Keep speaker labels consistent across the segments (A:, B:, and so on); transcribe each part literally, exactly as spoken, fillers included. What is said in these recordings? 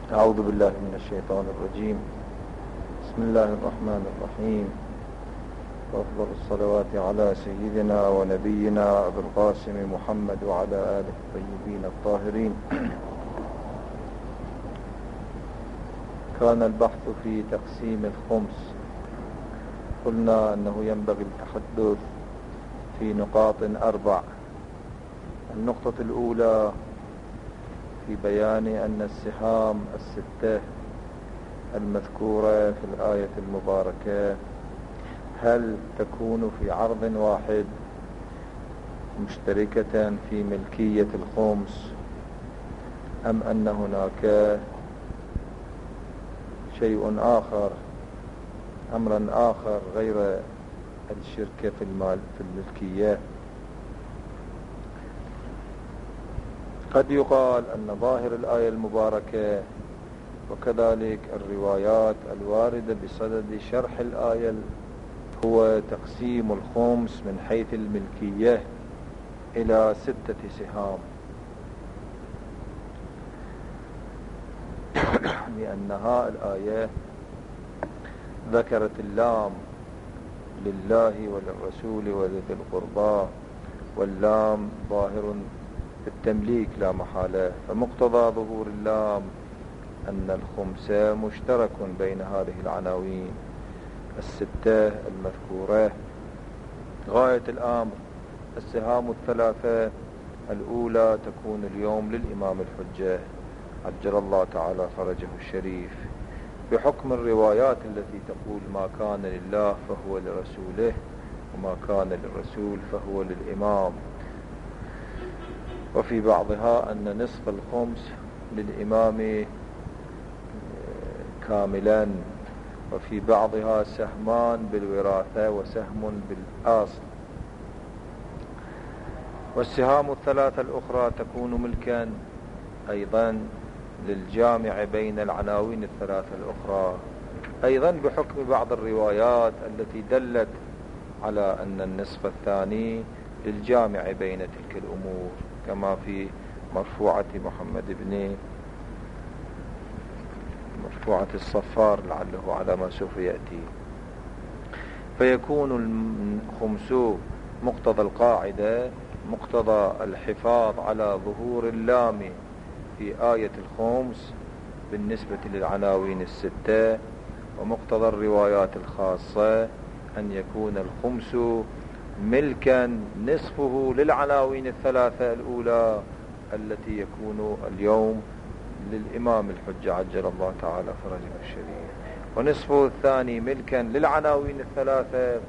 A: أعوذ بالله من الشيطان الرجيم. بسم الله الرحمن الرحيم. وأفضل الصلوات على سيدنا ونبينا أبي القاسم محمد وعلى آله الطيبين الطاهرين. كان البحث في تقسيم الخمس. قلنا أنه ينبغي التحدث في نقاط أربع. النقطة الأولى في بيان أن السهام الستة المذكورة في الآية المباركة هل تكون في عرض واحد مشتركة في ملكية الخمس، أم أن هناك شيء آخر، أمرا آخر غير الشركة في المال في الملكية. قد يقال أن ظاهر الآية المباركة وكذلك الروايات الواردة بصدد شرح الآية هو تقسيم الخمس من حيث الملكية إلى ستة سهام، لأنها الآية ذكرت اللام لله وللرسول ولذي القربى، واللام ظاهر في التمليك لا محالة، فمقتضى ظهور اللام أن الخمس مشترك بين هذه العناوين الستة المذكورة. غاية الأمر السهام الثلاثة الأولى تكون اليوم للإمام الحجة عجل الله تعالى فرجه الشريف، بحكم الروايات التي تقول ما كان لله فهو لرسوله، وما كان للرسول فهو للإمام، وفي بعضها أن نصف الخمس للإمام كاملا، وفي بعضها سهمان بالوراثة وسهم بالأصل. والسهام الثلاثة الأخرى تكون ملكا أيضا للجامع بين العناوين الثلاثة الأخرى، أيضا بحكم بعض الروايات التي دلت على أن النصف الثاني للجامع بين تلك الأمور، كما في مرفوعة محمد بن مرفوعة الصفار لعله على ما سوف يأتي. فيكون الخمس مقتضى القاعدة مقتضى الحفاظ على ظهور اللام في آية الخمس بالنسبة للعناوين الستة، ومقتضى الروايات الخاصة أن يكون الخمس ملكا نصفه للعناوين الثلاثة الأولى التي يكون اليوم للإمام الحجة عجل الله تعالى فرجه الشريف، ونصفه الثاني ملكا للعناوين الثلاثة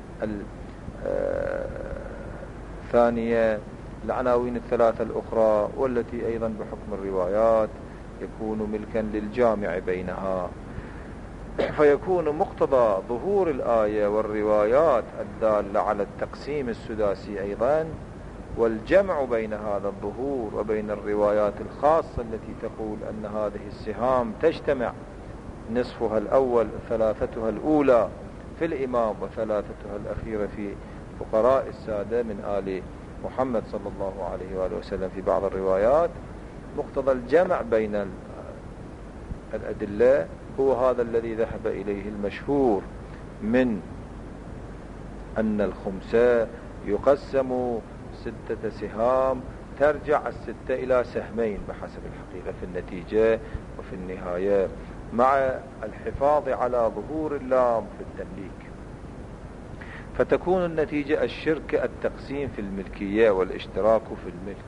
A: الثانية العناوين الثلاثة الأخرى، والتي أيضا بحكم الروايات يكون ملكا للجامع بينها. فيكون مقتضى ظهور الآية والروايات الدالة على التقسيم السداسي أيضا، والجمع بين هذا الظهور وبين الروايات الخاصة التي تقول أن هذه السهام تجتمع نصفها الأول ثلاثتها الأولى في الإمام وثلاثتها الأخيرة في فقراء السادة من آل محمد صلى الله عليه وآله وسلم في بعض الروايات. مقتضى الجمع بين الأدلة هو هذا الذي ذهب إليه المشهور من أن الخمسة يقسم ستة سهام، ترجع الستة إلى سهمين بحسب الحقيقة في النتيجة وفي النهاية، مع الحفاظ على ظهور اللام في التمليك. فتكون النتيجة الشركة التقسيم في الملكية والاشتراك في الملك.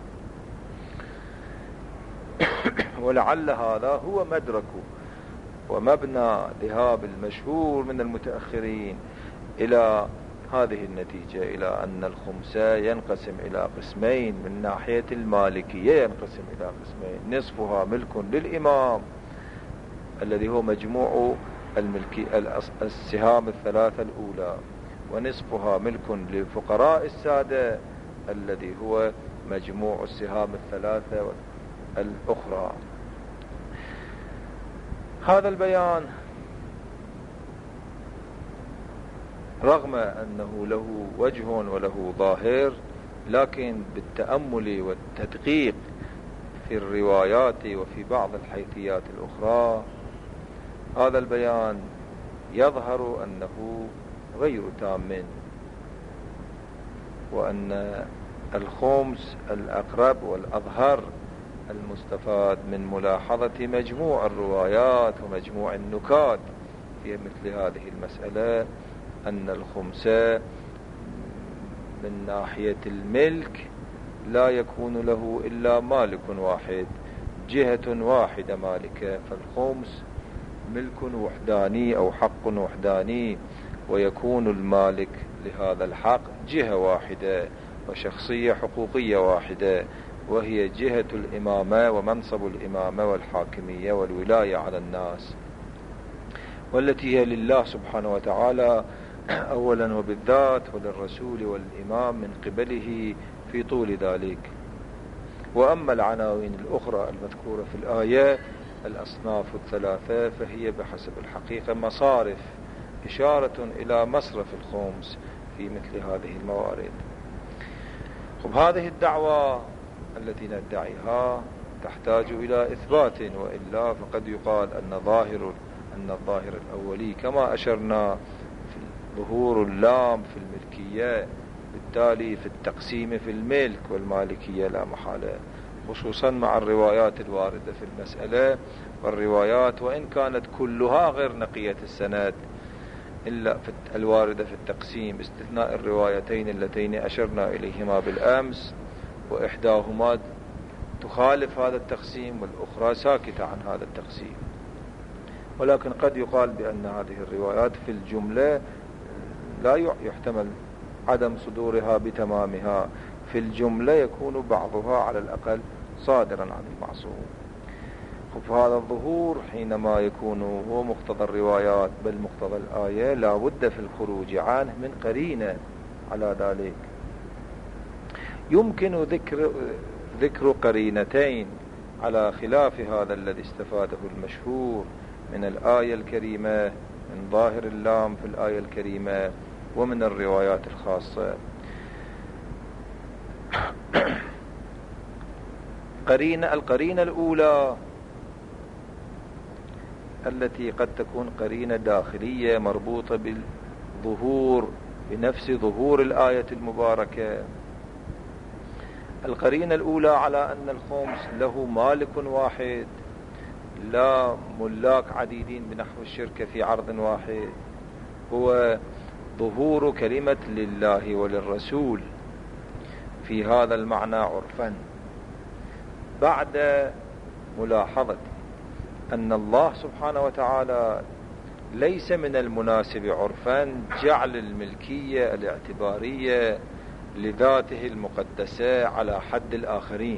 A: ولعل هذا هو مدرك ومبنى ذهاب المشهور من المتأخرين إلى هذه النتيجة، إلى أن الخمسة ينقسم إلى قسمين. من ناحية المالكية ينقسم إلى قسمين، نصفها ملك للإمام الذي هو مجموع الملكي السهام الثلاثة الأولى، ونصفها ملك لفقراء السادة الذي هو مجموع السهام الثلاثة الأخرى. هذا البيان رغم أنه له وجه وله ظاهر، لكن بالتأمل والتدقيق في الروايات وفي بعض الحيثيات الأخرى، هذا البيان يظهر أنه غير تام، وأن الخمس الأقرب والأظهر المستفاد من ملاحظة مجموع الروايات ومجموع النكات في مثل هذه المسألة أن الخمس من ناحية الملك لا يكون له إلا مالك واحد، جهة واحدة مالكة، فالخمس ملك وحداني أو حق وحداني، ويكون المالك لهذا الحق جهة واحدة وشخصية حقوقية واحدة، وهي جهة الإمامة ومنصب الإمامة والحاكمية والولاية على الناس، والتي هي لله سبحانه وتعالى أولا وبالذات، وللرسول والإمام من قبله في طول ذلك. وأما العناوين الأخرى المذكورة في الآية الأصناف الثلاثة فهي بحسب الحقيقة مصارف، إشارة إلى مصرف الخمس في مثل هذه الموارد. خب، هذه الدعوة التي ندعيها تحتاج إلى إثبات، وإلا فقد يقال أن ظاهر أن الظاهر الأولي كما أشرنا في ظهور اللام في الملكية، بالتالي في التقسيم في الملك والمالكية لا محالة، خصوصا مع الروايات الواردة في المسألة، والروايات وإن كانت كلها غير نقية السند إلا في الواردة في التقسيم، باستثناء الروايتين اللتين أشرنا إليهما بالأمس، وإحداهما تخالف هذا التقسيم والأخرى ساكتة عن هذا التقسيم. ولكن قد يقال بأن هذه الروايات في الجملة لا يحتمل عدم صدورها بتمامها، في الجملة يكون بعضها على الأقل صادرا عن المعصوم. فهذا الظهور حينما يكون هو مقتضى الروايات بل مقتضى الآية لا بد في الخروج عنه من قرينة على ذلك. يمكن ذكر ذكر قرينتين على خلاف هذا الذي استفاده المشهور من الآية الكريمة، من ظاهر اللام في الآية الكريمة ومن الروايات الخاصة. قرينة القرينة الأولى التي قد تكون قرينة داخلية مربوطة بالظهور بنفس ظهور الآية المباركة. القرينة الأولى على أن الخمس له مالك واحد، لا ملاك عديدين بنحو الشركة في عرض واحد، هو ظهور كلمة لله وللرسول في هذا المعنى عرفا، بعد ملاحظة أن الله سبحانه وتعالى ليس من المناسب عرفا جعل الملكية الاعتبارية لذاته المقدسة على حد الآخرين.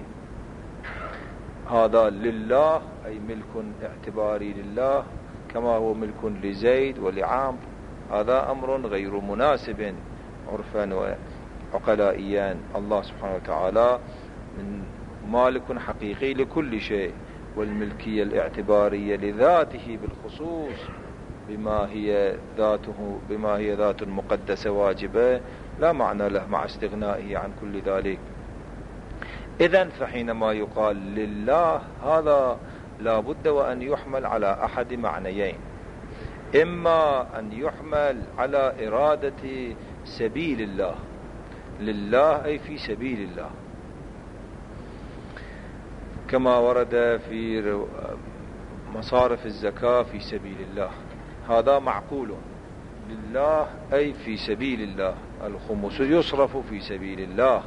A: هذا لله أي ملك اعتباري لله كما هو ملك لزيد ولعمر، هذا أمر غير مناسب عرفا وعقلائيا. الله سبحانه وتعالى من مالك حقيقي لكل شيء، والملكية الاعتبارية لذاته بالخصوص بما هي ذاته بما هي ذات مقدسة واجبة لا معنى له مع استغنائه عن كل ذلك. إذن فحينما يقال لله هذا لا بد وأن يحمل على أحد معنيين، إما أن يحمل على إرادة سبيل الله، لله أي في سبيل الله، كما ورد في مصارف الزكاة في سبيل الله، هذا معقول، لله أي في سبيل الله، الخمس يصرف في سبيل الله.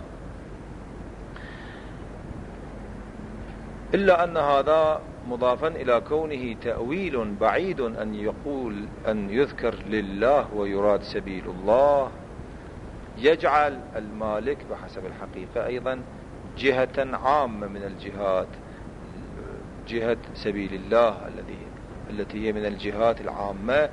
A: إلا أن هذا مضافا إلى كونه تأويل بعيد أن يقول أن يذكر لله ويراد سبيل الله، يجعل المالك بحسب الحقيقة أيضا جهة عامة من الجهات، جهة سبيل الله التي التي هي من الجهات العامة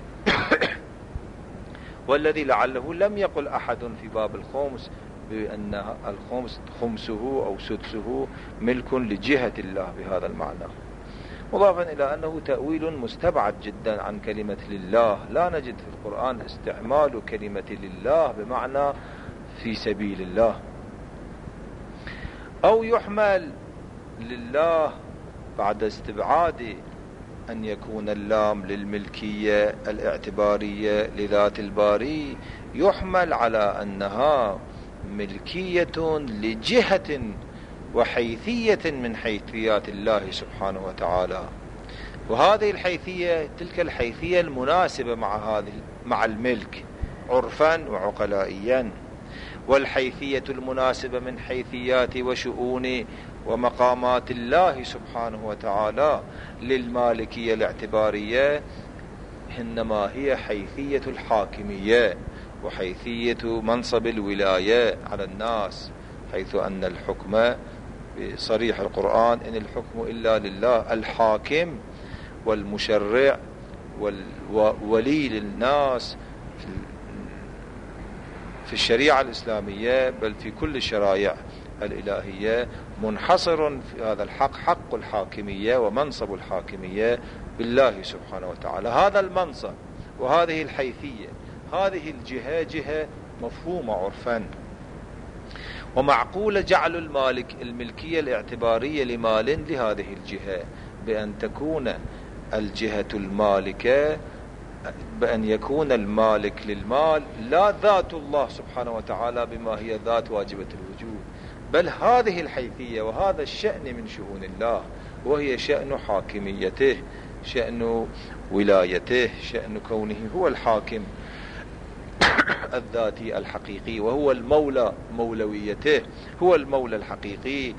A: والذي لعله لم يقل أحد في باب الخمس بأن الخمس خمسه أو سدسه ملك لجهة الله بهذا المعنى، مضافا إلى أنه تأويل مستبعد جدا عن كلمة لله. لا نجد في القرآن استعمال كلمة لله بمعنى في سبيل الله. أو يحمل لله بعد استبعاد أن يكون اللام للملكية الاعتبارية لذات الباري، يحمل على أنها ملكية لجهة وحيثية من حيثيات الله سبحانه وتعالى، وهذه الحيثية تلك الحيثية المناسبة مع هذه مع الملك عرفا وعقلائيا، والحيثية المناسبة من حيثيات وشؤون ومقامات الله سبحانه وتعالى للمالكية الاعتبارية إنما هي حيثية الحاكمية وحيثية منصب الولاية على الناس، حيث أن الحكم بصريح القرآن إن الحكم إلا لله، الحاكم والمشرع والولي للناس في الشريعة الإسلامية بل في كل الشرائع الإلهية منحصر في هذا الحق، حق الحاكمية ومنصب الحاكمية بالله سبحانه وتعالى. هذا المنصب وهذه الحيثية، هذه الجهة جهة مفهومة عرفا ومعقولة جعل المالك الملكية الاعتبارية لمال لهذه الجهة بأن تكون الجهة المالكة بأن يكون المالك للمال لا ذات الله سبحانه وتعالى بما هي ذات واجبة الوجود، بل هذه الحيثية وهذا الشأن من شؤون الله، وهي شأن حاكميته، شأن ولايته، شأن كونه هو الحاكم الذاتي الحقيقي، وهو المولى مولويته، هو المولى الحقيقي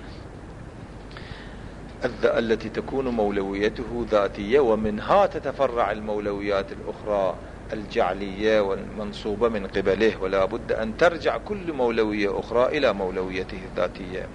A: التي تكون مولويته ذاتية، ومنها تتفرع المولويات الأخرى الجعلية والمنصوبة من قبله، ولا بد أن ترجع كل مولوية أخرى إلى مولويته الذاتية.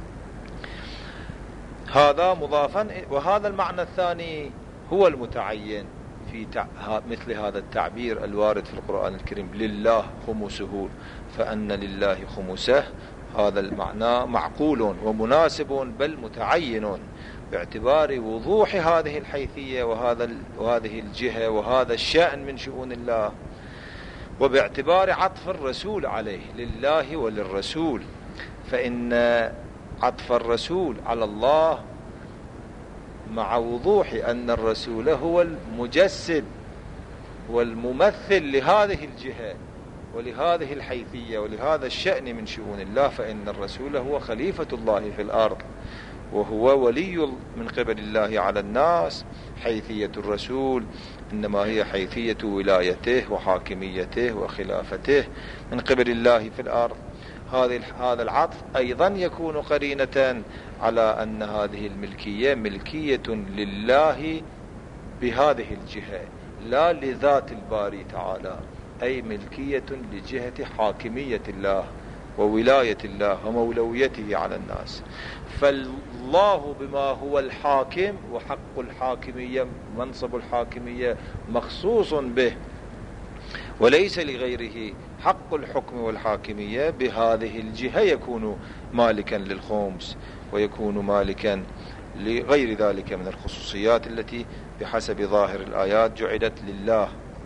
A: هذا مضافا، وهذا المعنى الثاني هو المتعين في مثل هذا التعبير الوارد في القرآن الكريم لله خمسه، فأن لله خمسه، هذا المعنى معقول ومناسب بل متعين باعتبار وضوح هذه الحيثية وهذا وهذه الجهة وهذا الشأن من شؤون الله، وباعتبار عطف الرسول عليه لله وللرسول، فإن عطف الرسول على الله مع وضوح أن الرسول هو المجسد والممثل لهذه الجهة ولهذه الحيثية ولهذا الشأن من شؤون الله، فإن الرسول هو خليفة الله في الأرض وهو ولي من قبل الله على الناس. حيثية الرسول إنما هي حيثية ولايته وحاكميته وخلافته من قبل الله في الأرض. هذا العطف أيضا يكون قرينة على أن هذه الملكية ملكية لله بهذه الجهة لا لذات الباري تعالى، أي ملكية لجهة حاكمية الله وولاية الله ومولويته على الناس. فالله بما هو الحاكم وحق الحاكمية منصب الحاكمية مخصوص به وليس لغيره حق الحكم والحاكمية، بهذه الجهة يكون مالكا للخمس ويكون مالكا لغير ذلك من الخصوصيات التي بحسب ظاهر الآيات جعلت لله،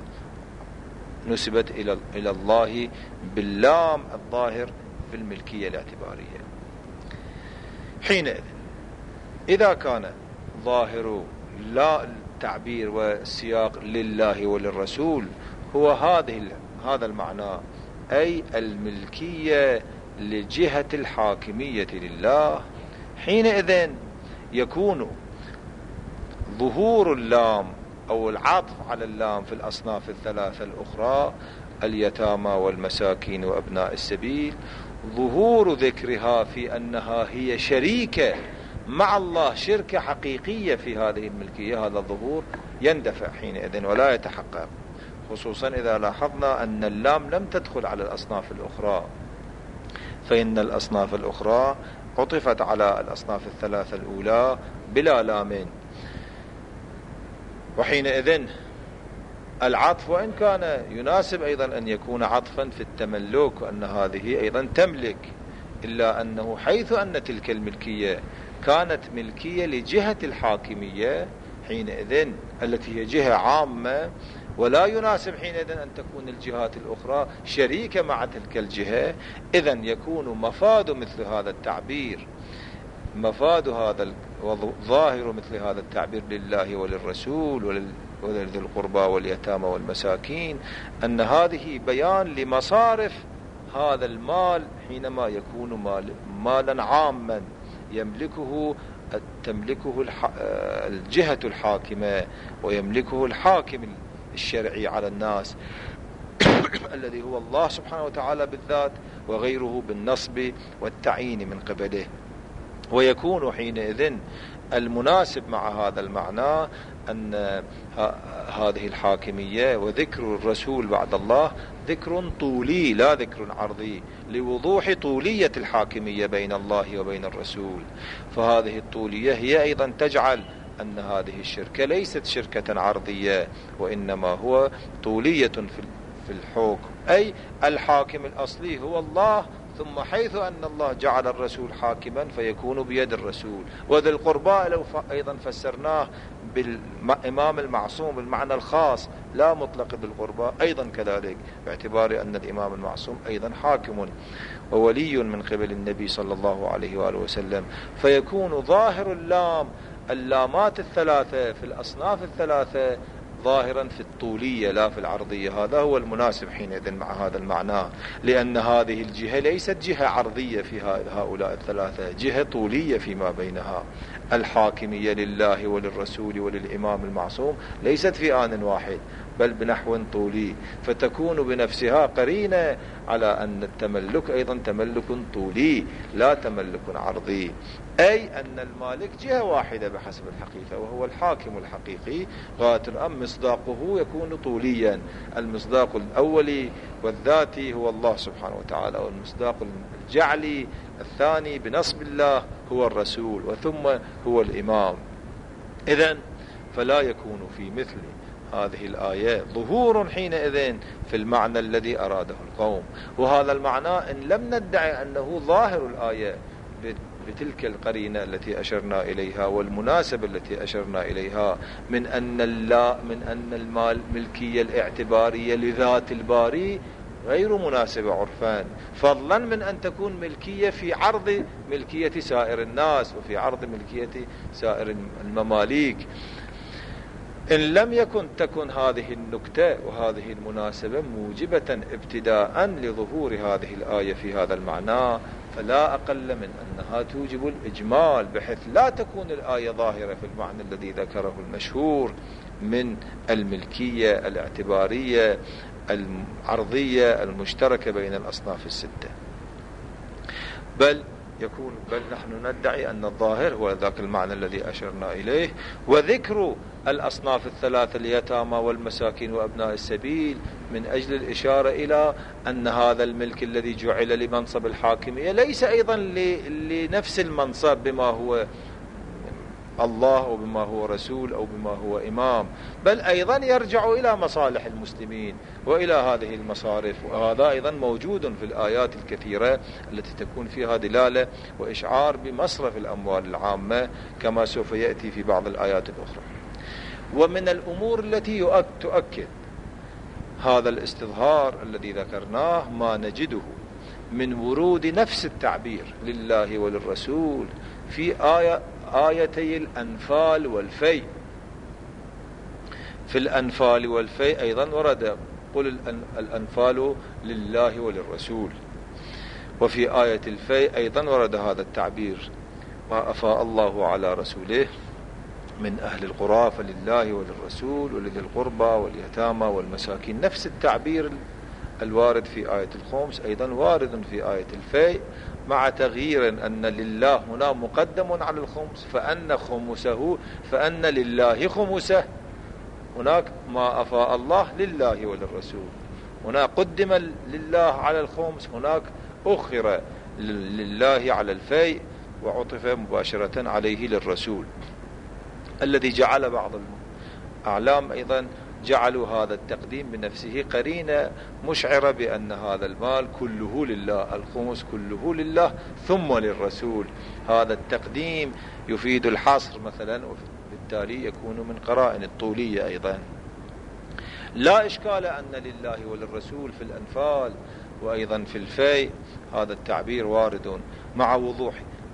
A: نسبت إلى إلى الله باللام الظاهر في الملكية الاعتبارية. حينئذ إذا كان ظاهر لا التعبير والسياق لله وللرسول هو هذه هذا المعنى، أي الملكية لجهة الحاكمية لله، حينئذ يكون ظهور اللام أو العطف على اللام في الأصناف الثلاثة الأخرى اليتامى والمساكين وأبناء السبيل، ظهور ذكرها في أنها هي شريكة مع الله، شركة حقيقية في هذه الملكية، هذا الظهور يندفع حينئذ ولا يتحقق، خصوصا إذا لاحظنا أن اللام لم تدخل على الأصناف الأخرى، فإن الأصناف الأخرى عطفت على الأصناف الثلاثة الأولى بلا لام، وحينئذ العطف وإن كان يناسب أيضا أن يكون عطفا في التملك وأن هذه أيضا تملك، إلا أنه حيث أن تلك الملكية كانت ملكية لجهة الحاكمية حينئذ التي هي جهة عامة، ولا يناسب حينئذ أن تكون الجهات الأخرى شريكة مع تلك الجهة، إذن يكون مفاد مثل هذا التعبير مفاد هذا ظاهر مثل هذا التعبير لله وللرسول ولذي القربى واليتامى والمساكين أن هذه بيان لمصارف هذا المال حينما يكون مال مالا عاما يملكه تملكه الجهة الحاكمة ويملكه الحاكم الشرعي على الناس الذي هو الله سبحانه وتعالى بالذات وغيره بالنصب والتعيين من قبله. ويكون حينئذ المناسب مع هذا المعنى أن هذه الحاكمية وذكر الرسول بعد الله ذكر طولي لا ذكر عرضي، لوضوح طولية الحاكمية بين الله وبين الرسول. فهذه الطولية هي أيضا تجعل أن هذه الشركة ليست شركة عرضية، وإنما هو طولية في الحكم، أي الحاكم الأصلي هو الله، ثم حيث أن الله جعل الرسول حاكما فيكون بيد الرسول. وذي القربى لو أيضا فسرناه بالإمام المعصوم بالمعنى الخاص لا مطلق ذي القربى أيضا كذلك، باعتبار أن الإمام المعصوم أيضا حاكم وولي من قبل النبي صلى الله عليه وآله وسلم. فيكون ظاهر اللام اللامات الثلاثة في الأصناف الثلاثة ظاهرا في الطولية لا في العرضية. هذا هو المناسب حينئذ مع هذا المعنى، لأن هذه الجهة ليست جهة عرضية في هؤلاء الثلاثة، جهة طولية فيما بينها. الحاكمية لله وللرسول وللإمام المعصوم ليست في آن واحد بل بنحو طولي، فتكون بنفسها قرينة على أن التملك أيضا تملك طولي لا تملك عرضي، أي أن المالك جهة واحدة بحسب الحقيقة وهو الحاكم الحقيقي. غاية الأمر مصداقه يكون طوليا، المصداق الأولي والذاتي هو الله سبحانه وتعالى، والمصداق الجعلي الثاني بنصب الله هو الرسول، وثم هو الإمام. إذن فلا يكون في مثل هذه الآية ظهور حينئذ في المعنى الذي أراده القوم. وهذا المعنى إن لم ندعي أنه ظاهر الآية بتلك القرينة التي أشرنا إليها والمناسبة التي أشرنا إليها من أن الله من أن المال ملكية الاعتبارية لذات الباري غير مناسبة عرفان، فضلا من أن تكون ملكية في عرض ملكية سائر الناس وفي عرض ملكية سائر المماليك. إن لم يكن تكن هذه النكتة وهذه المناسبة موجبة ابتداء لظهور هذه الآية في هذا المعنى، فلا أقل من أنها توجب الإجمال، بحيث لا تكون الآية ظاهرة في المعنى الذي ذكره المشهور من الملكية الاعتبارية العرضية المشتركة بين الأصناف الستة، بل يكون بل نحن ندعي أن الظاهر هو ذاك المعنى الذي أشرنا إليه. وذكر الأصناف الثلاثة اليتامى والمساكين وأبناء السبيل من أجل الإشارة إلى أن هذا الملك الذي جعل لمنصب الحاكمية ليس أيضا لنفس المنصب بما هو الله أو بما هو رسول أو بما هو إمام، بل أيضا يرجع إلى مصالح المسلمين وإلى هذه المصارف. وهذا أيضا موجود في الآيات الكثيرة التي تكون فيها دلالة وإشعار بمصرف الأموال العامة كما سوف يأتي في بعض الآيات الأخرى. ومن الأمور التي تؤكد هذا الاستظهار الذي ذكرناه ما نجده من ورود نفس التعبير لله وللرسول في آية آيتي الأنفال والفي. في الأنفال والفي أيضا ورد قل الأنفال لله وللرسول، وفي آية الفي أيضا ورد هذا التعبير ما أفاء الله على رسوله من أهل القرى فلله وللرسول ولذي القربى واليتامى والمساكين. نفس التعبير الوارد في آية الخمس أيضا وارد في آية الفي، مع تغيير أن لله هنا مقدم على الخمس فأن خمسه فأن لله خمسه. هناك ما أفاء الله لله وللرسول، هنا قدم لله على الخمس، هناك أخر لله على الفي وعطف مباشرة عليه للرسول، الذي جعل بعض الأعلام أيضا جعلوا هذا التقديم بنفسه قرينة مشعرة بأن هذا المال كله لله، الخمس كله لله ثم للرسول. هذا التقديم يفيد الحصر مثلا، وبالتالي يكون من قرائن الطولية أيضا. لا إشكال أن لله وللرسول في الأنفال وأيضا في الفي هذا التعبير وارد، مع وضوح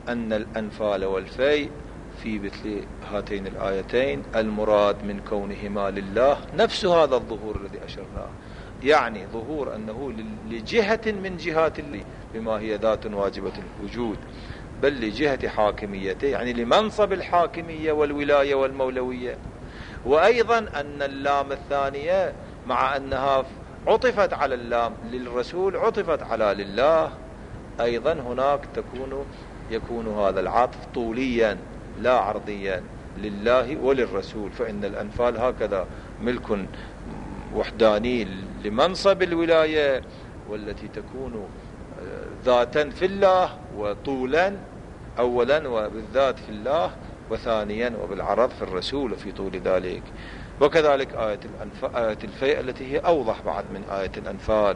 A: أن الأنفال والفيء في مثل هاتين الآيتين المراد من كونهما لله نفس هذا الظهور الذي أشرناه، يعني ظهور أنه لجهة من جهات الله بما هي ذات واجبة الوجود، بل لجهة حاكميته يعني لمنصب الحاكمية والولاية والمولوية. وأيضا أن اللام الثانية مع أنها عطفت على اللام للرسول عطفت على لله، أيضا هناك تكون يكون هذا العطف طوليا لا عرضيا لله وللرسول، فإن الأنفال هكذا ملك وحداني لمنصب الولاية والتي تكون ذاتا في الله وطولا أولا وبالذات في الله، وثانيا وبالعرض في الرسول في طول ذلك. وكذلك آية, آية الفيء التي هي أوضح بعد من آية الأنفال،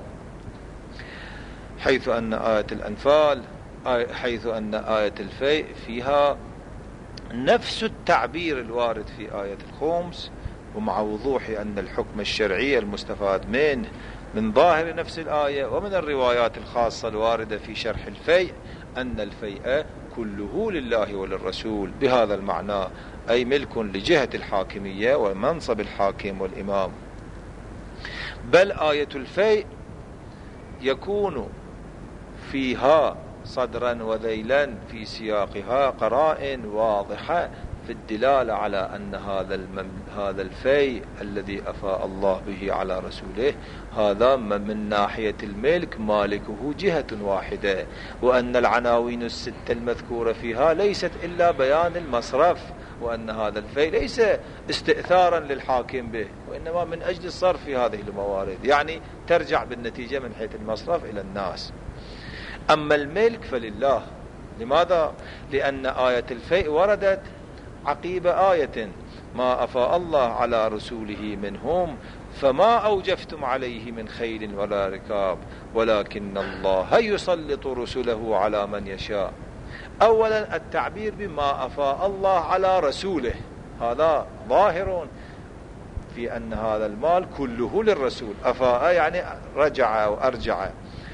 A: حيث أن آية الأنفال حيث أن آية الفيء فيها نفس التعبير الوارد في آية الخمس، ومع وضوح أن الحكم الشرعي المستفاد منه من ظاهر نفس الآية ومن الروايات الخاصة الواردة في شرح الفيء أن الفيء كله لله وللرسول بهذا المعنى، أي ملك لجهة الحاكمية ومنصب الحاكم والإمام. بل آية الفيء يكون فيها صدرا وذيلا في سياقها قرائن واضحة في الدلالة على أن هذا هذا الفيء الذي أفاء الله به على رسوله هذا من ناحية الملك مالكه جهة واحدة، وأن العناوين الستة المذكورة فيها ليست إلا بيان المصرف، وأن هذا الفيء ليس استئثارا للحاكم به وإنما من أجل الصرف في هذه الموارد، يعني ترجع بالنتيجة من حيث المصرف إلى الناس. أما الملك فلله. لماذا؟ لأن آية الفيء وردت عقيب آية ما أفاء الله على رسوله منهم فما أوجفتم عليه من خيل ولا ركاب ولكن الله يسلط رسله على من يشاء. أولا التعبير بما أفاء الله على رسوله هذا ظاهر في أن هذا المال كله للرسول. أفاء يعني رجع وأرجع،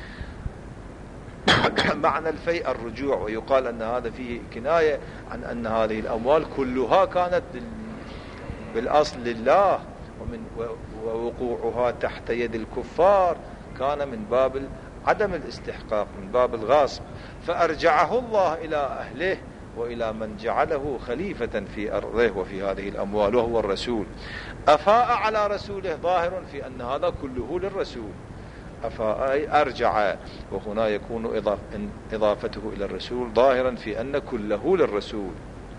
A: معنى الفيء الرجوع، ويقال أن هذا فيه كناية عن أن هذه الأموال كلها كانت بالأصل لله، ومن ووقوعها تحت يد الكفار كان من باب عدم الاستحقاق، من باب الغاصب، فأرجعه الله إلى أهله وإلى من جعله خليفة في أرضه وفي هذه الأموال وهو الرسول. أفاء على رسوله ظاهر في أن هذا كله للرسول، أفاء أرجع، وهنا يكون إضافته إلى الرسول ظاهرا في أن كله للرسول.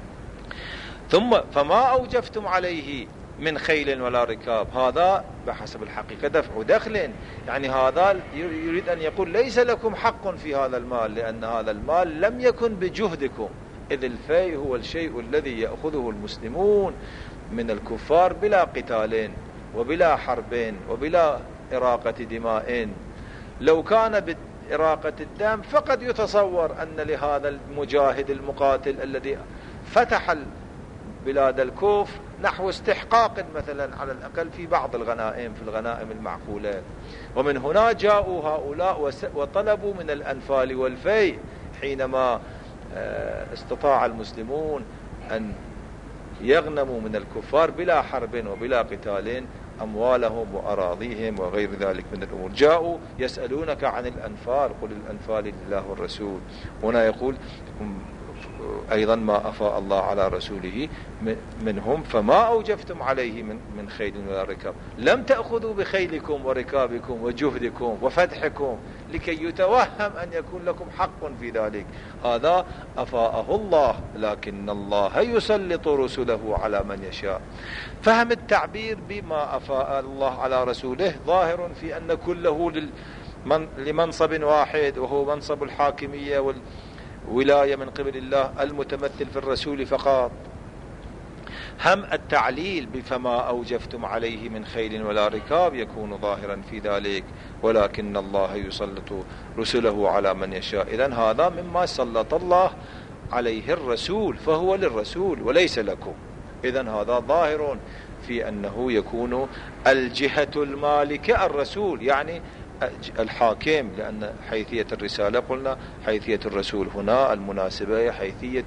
A: ثم فما أوجفتم عليه من خيل ولا ركاب، هذا بحسب الحقيقة دفع دخل، يعني هذا يريد أن يقول ليس لكم حق في هذا المال، لأن هذا المال لم يكن بجهدكم، إذ الفيء هو الشيء الذي يأخذه المسلمون من الكفار بلا قتال وبلا حرب وبلا إراقة دماء. لو كان بإراقة الدم فقد يتصور أن لهذا المجاهد المقاتل الذي فتح بلاد الكفر نحو استحقاق مثلا على الأقل في بعض الغنائم في الغنائم المعقولة. ومن هنا جاءوا هؤلاء وطلبوا من الأنفال والفيء حينما استطاع المسلمون أن يغنموا من الكفار بلا حرب وبلا قتال أموالهم وأراضيهم وغير ذلك من الأمور. جاءوا يسألونك عن الأنفال، قل الأنفال لله والرسول. هنا يقول أيضا ما أفاء الله على رسوله منهم فما أوجفتم عليه من من خيل ولا ركاب، لم تأخذوا بخيلكم وركابكم وجهدكم وفتحكم لكي يتوهم أن يكون لكم حق في ذلك، هذا أفاءه الله، لكن الله يسلط رسله على من يشاء. فهم التعبير بما أفاء الله على رسوله ظاهر في أن كله لمنصب واحد وهو منصب الحاكمية وال ولاية من قبل الله المتمثل في الرسول فقط. هم التعليل بفما أوجفتم عليه من خيل ولا ركاب يكون ظاهرا في ذلك، ولكن الله يسلط رسله على من يشاء. إذن هذا مما سلط الله عليه الرسول فهو للرسول وليس لكم. إذن هذا ظاهر في أنه يكون الجهة المالكة الرسول، يعني الحاكم، لأن حيثية الرسالة قلنا حيثية الرسول هنا المناسبة حيثية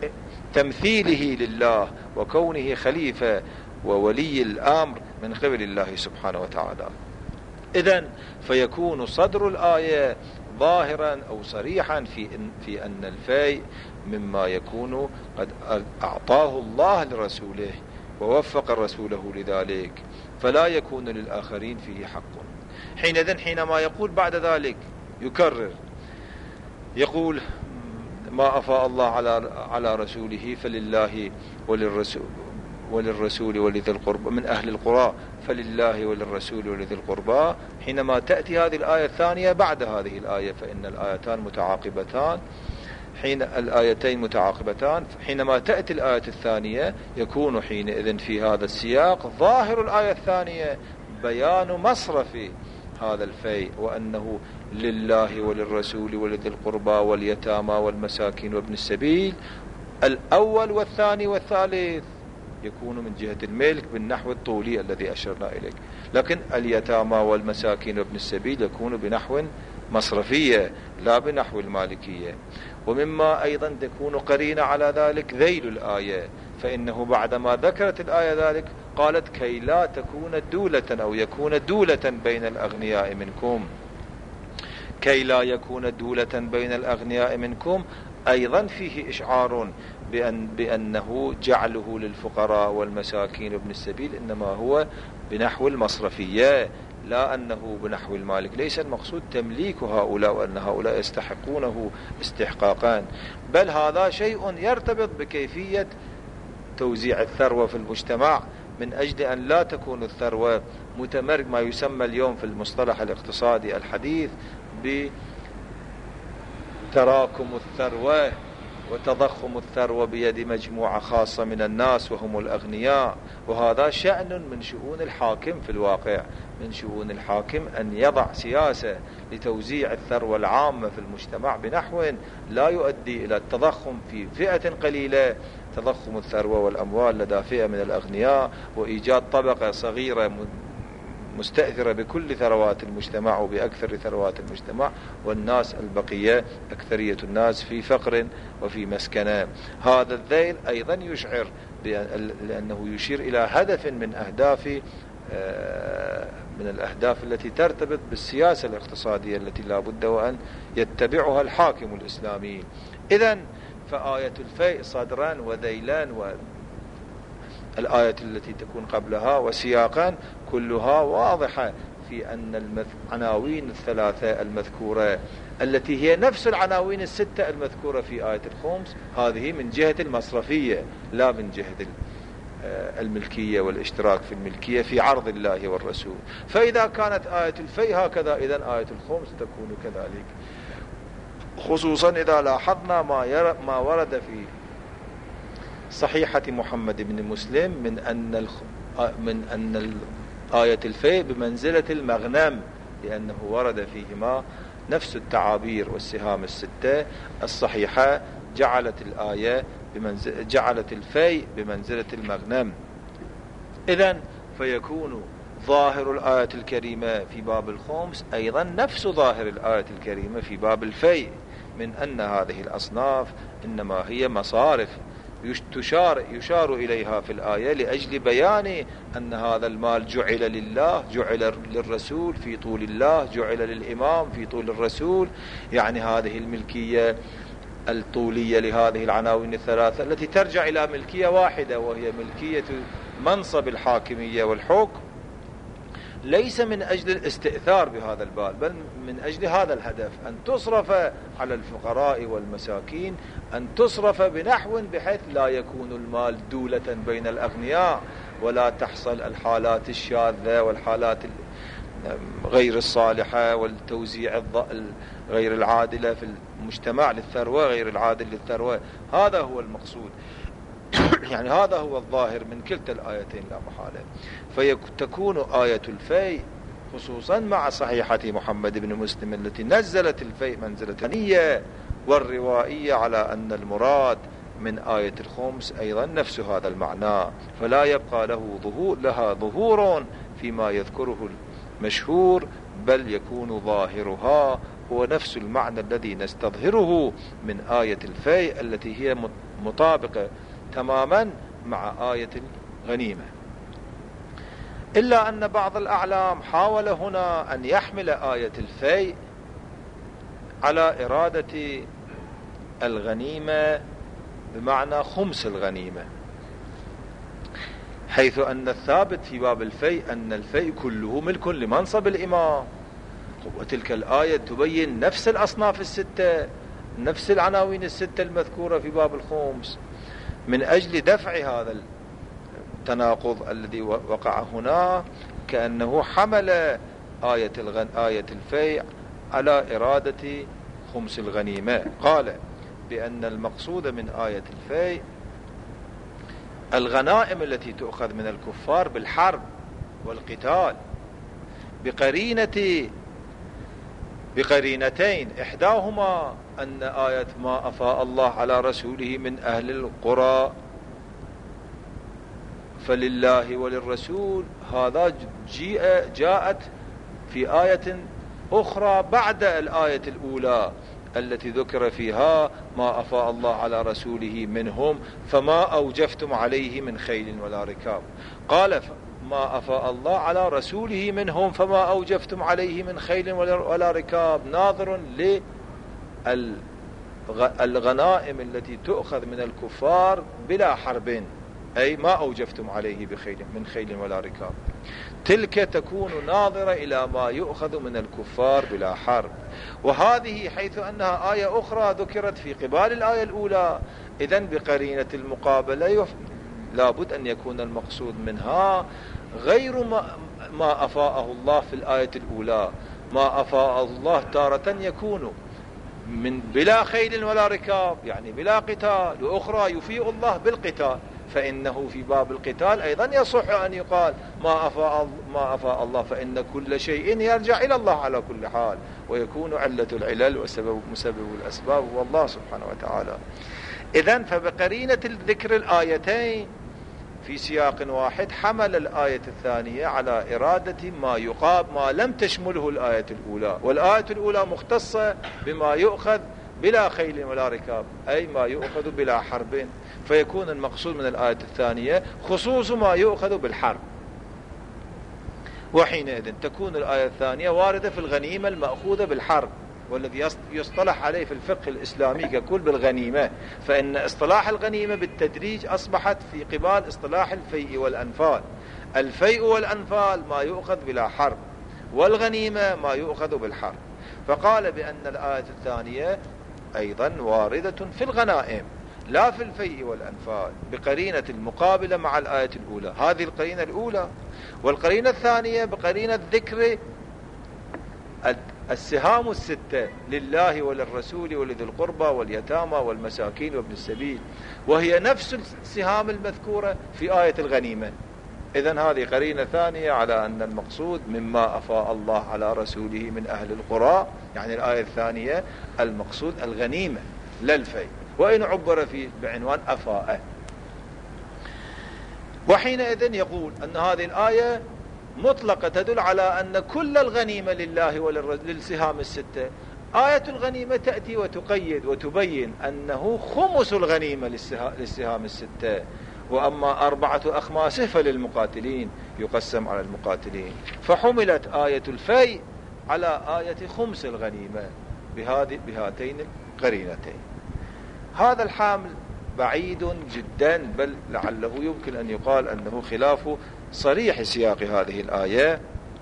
A: تمثيله لله وكونه خليفة وولي الأمر من قبل الله سبحانه وتعالى. إذن فيكون صدر الآية ظاهرا أو صريحا في إن, في أن الفيء مما يكون قد أعطاه الله لرسوله ووفق رسوله لذلك، فلا يكون للآخرين فيه حق. حينئذ حينما يقول بعد ذلك يكرر يقول ما أفاء الله على على رسوله فلله وللرسول وللرسول ولذي القربى من أهل القرى فلله وللرسول ولذي القربى. حينما تأتي هذه الآية الثانية بعد هذه الآية، فإن الآيتان متعاقبتان، حين الآيتين متعاقبتان، حينما تأتي الآية الثانية يكون حينئذ في هذا السياق ظاهر الآية الثانية بيان مصرف هذا الفيء، وأنه لله وللرسول ولذي القربى واليتامى والمساكين وابن السبيل. الأول والثاني والثالث يكون من جهة الملك بالنحو الطولي الذي أشرنا إليه، لكن اليتامى والمساكين وابن السبيل يكون بنحو مصرفية لا بنحو المالكية. ومما أيضا تكون قرينة على ذلك ذيل الآية، فإنه بعدما ذكرت الآية ذلك قالت كي لا تكون دولة أو يكون دولة بين الأغنياء منكم، كي لا يكون دولة بين الأغنياء منكم. أيضا فيه إشعار بأن بأنه جعله للفقراء والمساكين وابن السبيل إنما هو بنحو المصرفية لا أنه بنحو المالك. ليس المقصود تمليك هؤلاء وأن هؤلاء يستحقونه استحقاقا، بل هذا شيء يرتبط بكيفية توزيع الثروة في المجتمع، من أجل أن لا تكون الثروة متمرك ما يسمى اليوم في المصطلح الاقتصادي الحديث بتراكم الثروة وتضخم الثروة بيد مجموعة خاصة من الناس وهم الأغنياء. وهذا شأن من شؤون الحاكم في الواقع، من شؤون الحاكم أن يضع سياسة لتوزيع الثروة العامة في المجتمع بنحو لا يؤدي إلى التضخم في فئة قليلة، تضخم الثروة والأموال لدى فئة من الأغنياء، وإيجاد طبقة صغيرة مستأثرة بكل ثروات المجتمع وبأكثر ثروات المجتمع، والناس البقية أكثرية الناس في فقر وفي مسكنة. هذا الذيل أيضا يشعر لأنه يشير إلى هدف من أهداف من الأهداف التي ترتبط بالسياسة الاقتصادية التي لا بد وأن يتبعها الحاكم الإسلامي. إذن فآية الفيء صدرا وذيلان والآية التي تكون قبلها وسياقا كلها واضحة في أن العناوين الثلاثة المذكورة التي هي نفس العناوين الستة المذكورة في آية الخمس هذه من جهة المصرفية لا من جهة الملكية والاشتراك في الملكية في عرض الله والرسول. فإذا كانت آية الفيء هكذا إذن آية الخمس تكون كذلك، خصوصا إذا لاحظنا ما, ير... ما ورد في صحيحة محمد بن مسلم من أن الخ... من أن آية الفيء بمنزلة المغنم، لأنه ورد فيهما نفس التعابير والسهام الستة الصحيحة جعلت الآية بمنزل جعلت الفيء بمنزلة المغنم. إذن فيكون ظاهر الآية الكريمة في باب الخمس أيضا نفس ظاهر الآية الكريمة في باب الفيء، من أن هذه الأصناف إنما هي مصارف يشار, يشار إليها في الآية لأجل بيان أن هذا المال جعل لله، جعل للرسول في طول الله، جعل للإمام في طول الرسول. يعني هذه الملكية الطولية لهذه العناوين الثلاثة التي ترجع إلى ملكية واحدة وهي ملكية منصب الحاكمية والحكم، ليس من أجل الاستئثار بهذا البال بل من أجل هذا الهدف، أن تصرف على الفقراء والمساكين، أن تصرف بنحو بحيث لا يكون المال دولة بين الأغنياء، ولا تحصل الحالات الشاذة والحالات غير الصالحة والتوزيع غير العادلة في المجتمع للثروة، غير العادل للثروة. هذا هو المقصود. يعني هذا هو الظاهر من كلتا الآيتين لا محالة. فتكون آية الفيء خصوصا مع صحيحة محمد بن مسلم التي نزلت الفيء منزلة النية والروائية على أن المراد من آية الخمس أيضا نفس هذا المعنى، فلا يبقى له ظهور لها ظهور فيما يذكره المشهور بل يكون ظاهرها هو نفس المعنى الذي نستظهره من آية الفيء التي هي مطابقة تماما مع آية الغنيمة. إلا أن بعض الأعلام حاول هنا أن يحمل آية الفيء على إرادة الغنيمة بمعنى خمس الغنيمة، حيث أن الثابت في باب الفيء أن الفيء كله ملك لمنصب الإمام، وتلك الآية تبين نفس الأصناف الستة، نفس العناوين الستة المذكورة في باب الخمس. من أجل دفع هذا التناقض الذي وقع هنا كأنه حمل آية, الغن آية الفيء على إرادة خمس الغنيمة. قال بأن المقصود من آية الفيء الغنائم التي تؤخذ من الكفار بالحرب والقتال بقرينة بقرينتين، إحداهما أن آية ما أفاء الله على رسوله من أهل القرى فلله وللرسول، هذا جاءت في آية أخرى بعد الآية الأولى التي ذكر فيها ما أفاء الله على رسوله منهم فما أوجفتم عليه من خيل ولا ركاب. قال ما أفاء الله على رسوله منهم فما أوجفتم عليه من خيل ولا ركاب، ناظر للغنائم التي تؤخذ من الكفار بلا حرب، أي ما أوجفتم عليه بخيل من خيل ولا ركاب، تلك تكون ناظرة إلى ما يؤخذ من الكفار بلا حرب. وهذه حيث أنها آية أخرى ذكرت في قبال الآية الأولى، إذن بقرينة المقابلة يف... لابد أن يكون المقصود منها غير ما, ما أفاءه الله في الآية الأولى. ما أفاء الله تارة يكون من بلا خيل ولا ركاب يعني بلا قتال، وأخرى يفيء الله بالقتال، فإنه في باب القتال أيضا يصح أن يقال ما أفاء, ما أفاء الله، فإن كل شيء يرجع إلى الله على كل حال، ويكون علة العلل وسبب مسبب الأسباب هو الله سبحانه وتعالى. إذن فبقرينة ذكر الآيتين في سياق واحد حمل الآية الثانية على إرادة ما يقاب ما لم تشمله الآية الأولى، والآية الأولى مختصة بما يؤخذ بلا خيل ولا ركاب، أي ما يؤخذ بلا حرب، فيكون المقصود من الآية الثانية خصوص ما يؤخذ بالحرب، وحينئذ تكون الآية الثانية واردة في الغنيمة المأخوذة بالحرب، والذي يصطلح عليه في الفقه الإسلامي ككل بالغنيمة، فإن اصطلاح الغنيمة بالتدريج أصبحت في قبال اصطلاح الفيء والأنفال. الفيء والأنفال ما يؤخذ بلا حرب، والغنيمة ما يؤخذ بالحرب. فقال بأن الآية الثانية أيضا واردة في الغنائم لا في الفيء والأنفال، بقرينة المقابلة مع الآية الأولى، هذه القرينة الأولى. والقرينة الثانية بقرينة ذكر السهام الستة لله وللرسول ولذي القربى واليتامى والمساكين وابن السبيل، وهي نفس السهام المذكورة في آية الغنيمة. إذن هذه قرينة ثانية على أن المقصود مما أفاء الله على رسوله من أهل القرى، يعني الآية الثانية المقصود الغنيمة لا الفيء، وإن عبر فيه بعنوان أفاء. وحينئذ يقول أن هذه الآية مطلقة تدل على أن كل الغنيمة لله وللسهام الستة. آية الغنيمة تأتي وتقيد وتبين أنه خمس الغنيمة للسهام الستة، وأما أربعة أخماسه فللمقاتلين يقسم على المقاتلين، فحملت آية الفيء على آية خمس الغنيمة بهذه بهاتين القرينتين. هذا الحامل بعيد جدا، بل لعله يمكن أن يقال أنه خلاف صريح سياق هذه الآية.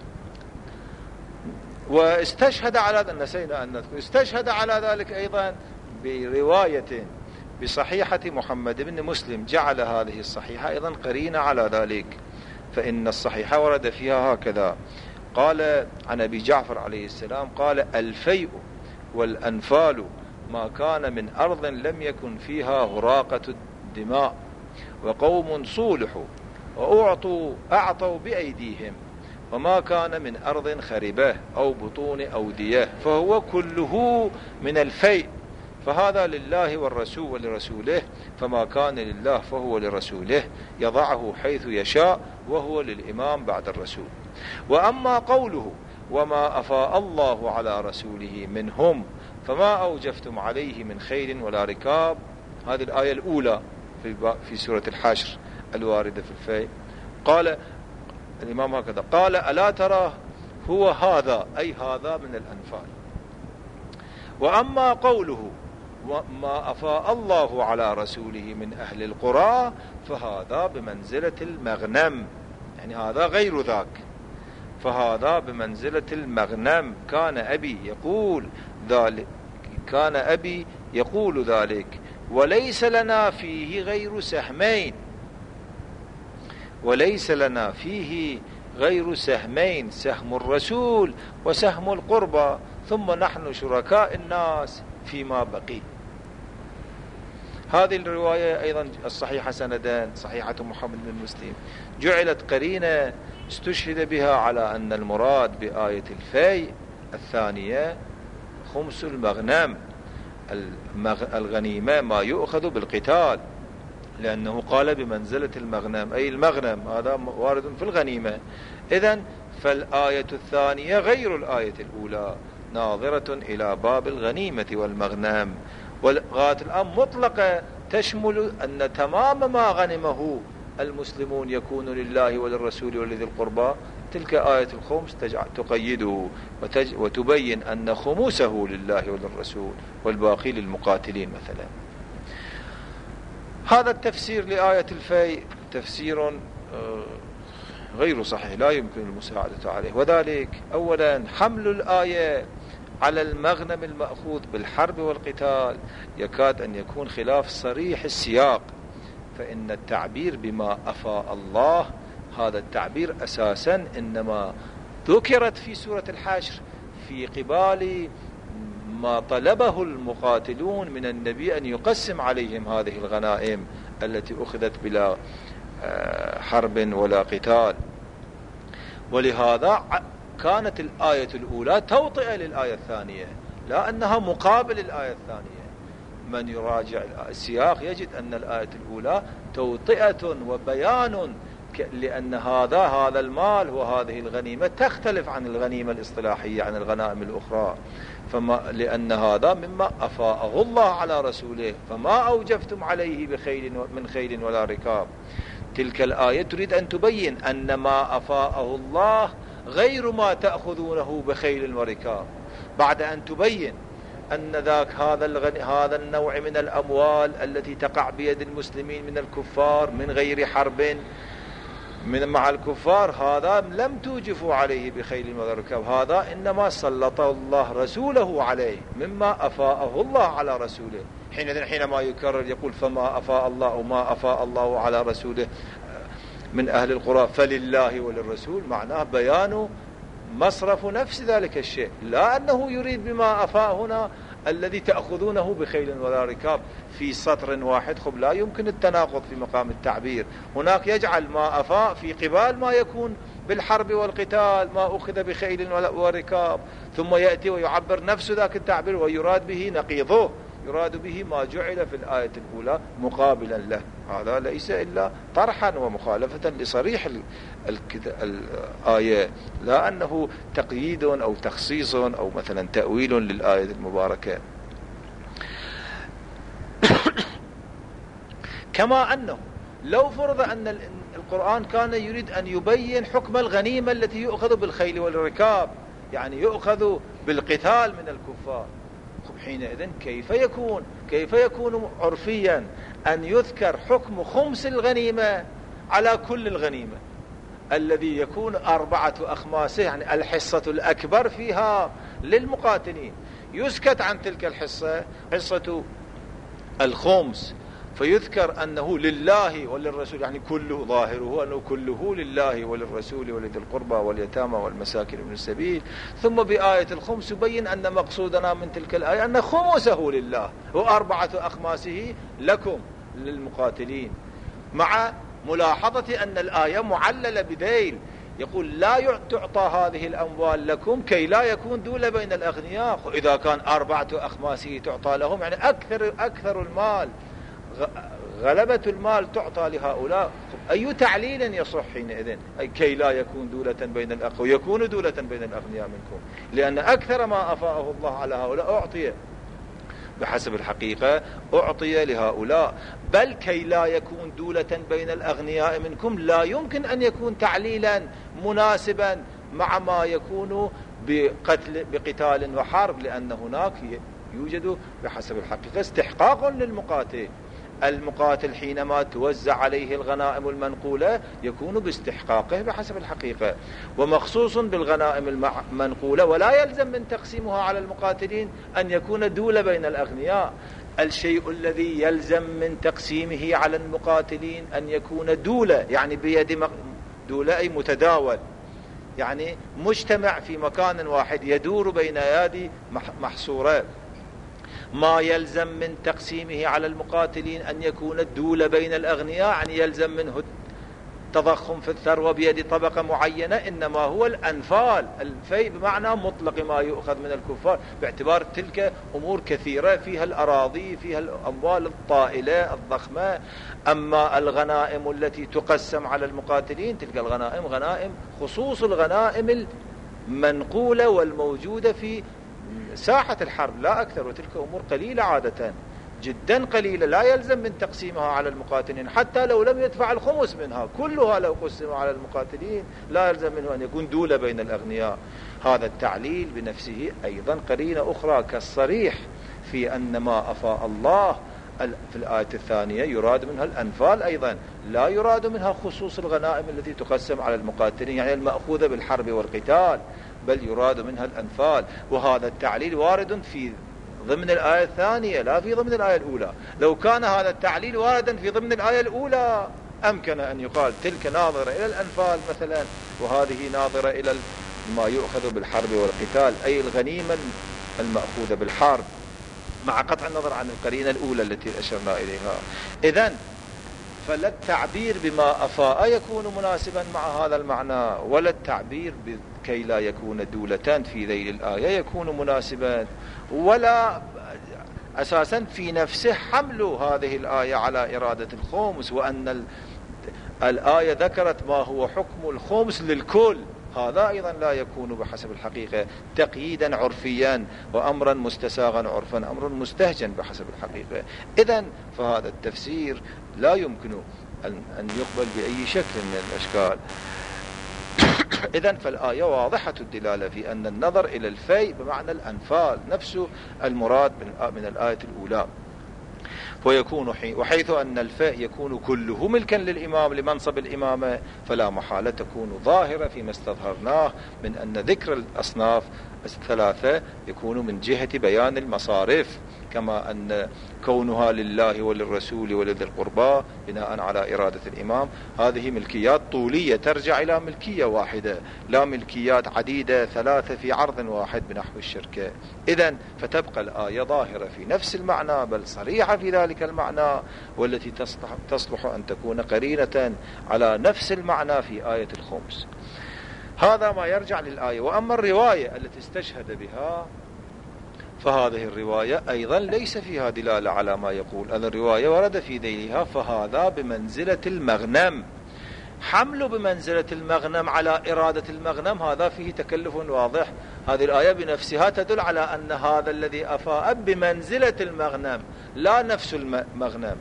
A: واستشهد على نسينا أن نذكر استشهد على ذلك أيضا برواية بصحيحة محمد بن مسلم، جعل هذه الصحيحة أيضا قرينة على ذلك، فإن الصحيحة ورد فيها هكذا: قال عن أبي جعفر عليه السلام قال: الفيء والأنفال ما كان من أرض لم يكن فيها غراقة الدماء وقوم صولحوا وأعطوا أعطوا بأيديهم، وما كان من أرض خربة أو بطون أودية فهو كله من الفيء، فهذا لله والرسول ولرسوله، فما كان لله فهو لرسوله يضعه حيث يشاء وهو للإمام بعد الرسول. وأما قوله وما أفاء الله على رسوله منهم فما أوجفتم عليه من خيل ولا ركاب. هذه الآية الأولى في في سورة الحشر الواردة في الفيء. قال الإمام هكذا: قال ألا ترى هو هذا، أي هذا من الأنفال. وأما قوله وما أفاء الله على رسوله من أهل القرى فهذا بمنزلة المغنم، يعني هذا غير ذاك، فهذا بمنزلة المغنم. كان أبي يقول ذلك كان أبي يقول ذلك وليس لنا فيه غير سهمين وليس لنا فيه غير سهمين، سهم الرسول وسهم القربى، ثم نحن شركاء الناس فيما بقي. هذه الرواية أيضا الصحيحة سندان، صحيحة محمد بن مسلم، جعلت قرينة استشهد بها على أن المراد بآية الفيء الثانية خمس المغنم، الغنيمة ما يؤخذ بالقتال، لأنه قال بمنزلة المغنم، أي المغنم هذا وارد في الغنيمة. إذن فالآية الثانية غير الآية الأولى، ناظرة إلى باب الغنيمة والمغنم، والغاية الآن مطلقة تشمل أن تمام ما غنمه المسلمون يكون لله وللرسول ولذي القربى. تلك آية الخمس تقيده وتبين أن خموسه لله وللرسول والباقي للمقاتلين مثلا. هذا التفسير لآية الفيء تفسير غير صحيح، لا يمكن المساعدة عليه. وذلك أولا حمل الآية على المغنم المأخوذ بالحرب والقتال يكاد أن يكون خلاف صريح السياق، فإن التعبير بما أفاء الله هذا التعبير أساسا إنما ذكرت في سورة الحشر في قبال ما طلبه المقاتلون من النبي أن يقسم عليهم هذه الغنائم التي أخذت بلا حرب ولا قتال. ولهذا كانت الآية الأولى توطئة للآية الثانية، لا أنها مقابل الآية الثانية. من يراجع السياق يجد أن الآية الأولى توطئة وبيان، لأن هذا هذا المال وهذه الغنيمة تختلف عن الغنيمة الاصطلاحية عن الغنائم الأخرى، فما لأن هذا مما أفاءه الله على رسوله فما أوجفتم عليه بخيل من خيل ولا ركاب. تلك الآية تريد أن تبين أن ما أفاءه الله غير ما تأخذونه بخيل وركاب، بعد أن تبين أن ذاك هذا الغني هذا النوع من الأموال التي تقع بيد المسلمين من الكفار من غير حرب من مع الكفار، هذا لم توجفوا عليه بخيل ولا ركاب، هذا إنما سلط الله رسوله عليه مما أفاءه الله على رسوله. حينئذ حينما يكرر يقول فما أفاء الله وما أفاء الله على رسوله من أهل القرى فلله وللرسول، معناه بيان مصرف نفس ذلك الشيء، لا أنه يريد بما أفاء هنا الذي تأخذونه بخيل ولا ركاب في سطر واحد. خب لا يمكن التناقض في مقام التعبير، هناك يجعل ما أفاء في قبال ما يكون بالحرب والقتال ما أخذ بخيل وركاب، ثم يأتي ويعبر نفس ذاك التعبير ويراد به نقيضه، يراد به ما جعل في الآية الأولى مقابلا له. هذا ليس إلا طرحا ومخالفة لصريح الآية، لا أنه تقييد أو تخصيص أو مثلا تأويل للآية المباركة. كما أنه لو فرض أن القرآن كان يريد أن يبين حكم الغنيمة التي يؤخذ بالخيل والركاب، يعني يؤخذ بالقتال من الكفار، حينئذ كيف يكون كيف يكون عرفيا أن يذكر حكم خمس الغنيمة على كل الغنيمة الذي يكون أربعة أخماسه، يعني الحصة الأكبر فيها للمقاتلين، يسكت عن تلك الحصة حصة الخمس فيذكر أنه لله وللرسول، يعني كله ظاهره أنه كله لله وللرسول ولذي القربى واليتامى والمساكين من السبيل، ثم بآية الخمس يبين أن مقصودنا من تلك الآية أن خمسه لله وأربعة أخماسه لكم للمقاتلين، مع ملاحظة أن الآية معللة بديل، يقول لا تعطى هذه الأموال لكم كي لا يكون دولة بين الأغنياء، إذا كان أربعة أخماسه تعطى لهم يعني أكثر أكثر المال غلبة المال تعطى لهؤلاء، أي تعليل يصح حينئذ؟ أي كي لا يكون دولة بين الأغنياء، ويكون دولة بين الأغنياء منكم، لأن أكثر ما أفاءه الله على هؤلاء أعطي بحسب الحقيقة، أعطي لهؤلاء. بل كي لا يكون دولة بين الأغنياء منكم لا يمكن أن يكون تعليلا مناسبا مع ما يكون بقتل بقتال وحرب، لأن هناك يوجد بحسب الحقيقة استحقاق للمقاتل. المقاتل حينما توزع عليه الغنائم المنقولة يكون باستحقاقه بحسب الحقيقة، ومخصوص بالغنائم المنقولة، ولا يلزم من تقسيمها على المقاتلين أن يكون دولة بين الأغنياء. الشيء الذي يلزم من تقسيمه على المقاتلين أن يكون دولة، يعني بيد دولة أي متداول، يعني مجتمع في مكان واحد يدور بين أيادي محصورة. ما يلزم من تقسيمه على المقاتلين أن يكون الدولة بين الأغنياء، يعني يلزم منه تضخم في الثروة بيد طبقة معينة، إنما هو الأنفال، الفيء بمعنى مطلق ما يؤخذ من الكفار، باعتبار تلك أمور كثيرة فيها الأراضي، فيها الأموال الطائلة الضخمة. أما الغنائم التي تقسم على المقاتلين تلك الغنائم غنائم خصوص الغنائم المنقولة والموجودة في ساحة الحرب لا أكثر، وتلك أمور قليلة عادة جدا قليلة، لا يلزم من تقسيمها على المقاتلين، حتى لو لم يدفع الخمس منها كلها لو قسم على المقاتلين لا يلزم منه أن يكون دولة بين الأغنياء. هذا التعليل بنفسه أيضا قرينة أخرى كالصريح في أن ما أفاء الله في الآية الثانية يراد منها الأنفال أيضا، لا يراد منها خصوص الغنائم التي تقسم على المقاتلين يعني المأخوذة بالحرب والقتال، بل يراد منها الأنفال. وهذا التعليل وارد في ضمن الآية الثانية لا في ضمن الآية الأولى. لو كان هذا التعليل واردا في ضمن الآية الأولى أمكن أن يقال تلك ناظرة إلى الأنفال مثلا، وهذه ناظرة إلى ما يؤخذ بالحرب والقتال، أي الغنيمة المأخوذة بالحرب، مع قطع النظر عن القرينة الأولى التي أشرنا إليها. إذن فلا التعبير بما أفاء يكون مناسبا مع هذا المعنى، ولا التعبير كي لا يكون دولتان في ذيل الآية يكون مناسبا، ولا أساسا في نفسه حمل هذه الآية على إرادة الخمس، وأن الآية ذكرت ما هو حكم الخمس للكل، هذا أيضا لا يكون بحسب الحقيقة تقييدا عرفيا وأمرا مستساغا عرفا، أمر مستهجن بحسب الحقيقة. إذن فهذا التفسير لا يمكن أن يقبل بأي شكل من الأشكال. إذن فالآية واضحة الدلالة في أن النظر إلى الفيء بمعنى الأنفال نفس المراد من الآية الأولى، ويكون حين وحيث أن الفيء يكون كله ملكا للإمام لمنصب الإمامة، فلا محالة تكون ظاهرة فيما استظهرناه من أن ذكر الأصناف الثلاثة يكون من جهة بيان المصارف، كما أن كونها لله وللرسول ولذي القربى بناء على إرادة الإمام هذه ملكيات طولية ترجع إلى ملكية واحدة، لا ملكيات عديدة ثلاثة في عرض واحد بنحو الشركة. إذن فتبقى الآية ظاهرة في نفس المعنى بل صريحة في ذلك المعنى، والتي تصلح, تصلح أن تكون قرينة على نفس المعنى في آية الخمس. هذا ما يرجع للآية. وأما الرواية التي استشهد بها فهذه الرواية أيضا ليس فيها دلالة على ما يقول. هذه الرواية ورد في ذيلها فهذا بمنزلة المغنم، حمل بمنزلة المغنم على إرادة المغنم هذا فيه تكلف واضح. هذه الآية بنفسها تدل على أن هذا الذي أفاء بمنزلة المغنم لا نفس المغنم،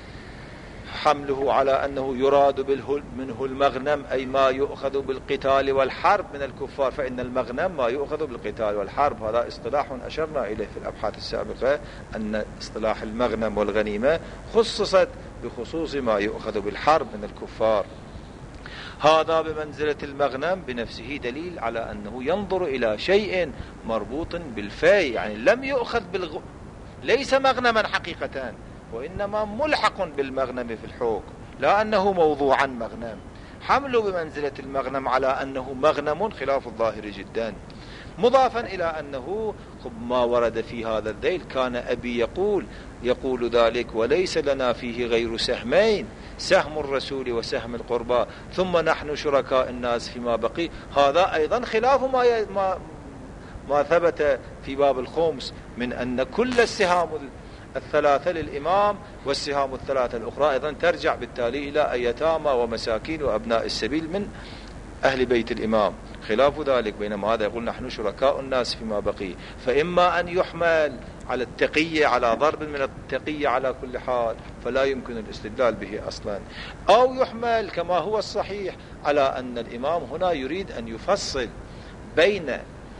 A: حمله على أنه يراد منه المغنم أي ما يؤخذ بالقتال والحرب من الكفار، فإن المغنم ما يؤخذ بالقتال والحرب. هذا اصطلاح أشرنا إليه في الأبحاث السابقة أن اصطلاح المغنم والغنيمة خصصت بخصوص ما يؤخذ بالحرب من الكفار. هذا بمنزلة المغنم بنفسه دليل على أنه ينظر إلى شيء مربوط بالفي، يعني لم يؤخذ بالغ... ليس مغنما حقيقة، وإنما ملحق بالمغنم في الحوك، لا أنه موضوعا مغنم. حمله بمنزلة المغنم على أنه مغنم خلاف الظاهر جدا، مضافا إلى أنه ما ورد في هذا الذيل كان أبي يقول يقول ذلك وليس لنا فيه غير سهمين، سهم الرسول وسهم القربى، ثم نحن شركاء الناس فيما بقي. هذا أيضا خلاف ما ي... ما ما ثبت في باب الخمس من أن كل السهام الثلاثة للإمام، والسهام الثلاثة الأخرى أيضا ترجع بالتالي إلى أيتامى ومساكين وأبناء السبيل من أهل بيت الإمام، خلاف ذلك. بينما هذا يقول نحن شركاء الناس فيما بقي، فإما أن يحمل على التقية، على ضرب من التقية على كل حال، فلا يمكن الاستدلال به أصلا، أو يحمل كما هو الصحيح على أن الإمام هنا يريد أن يفصل بين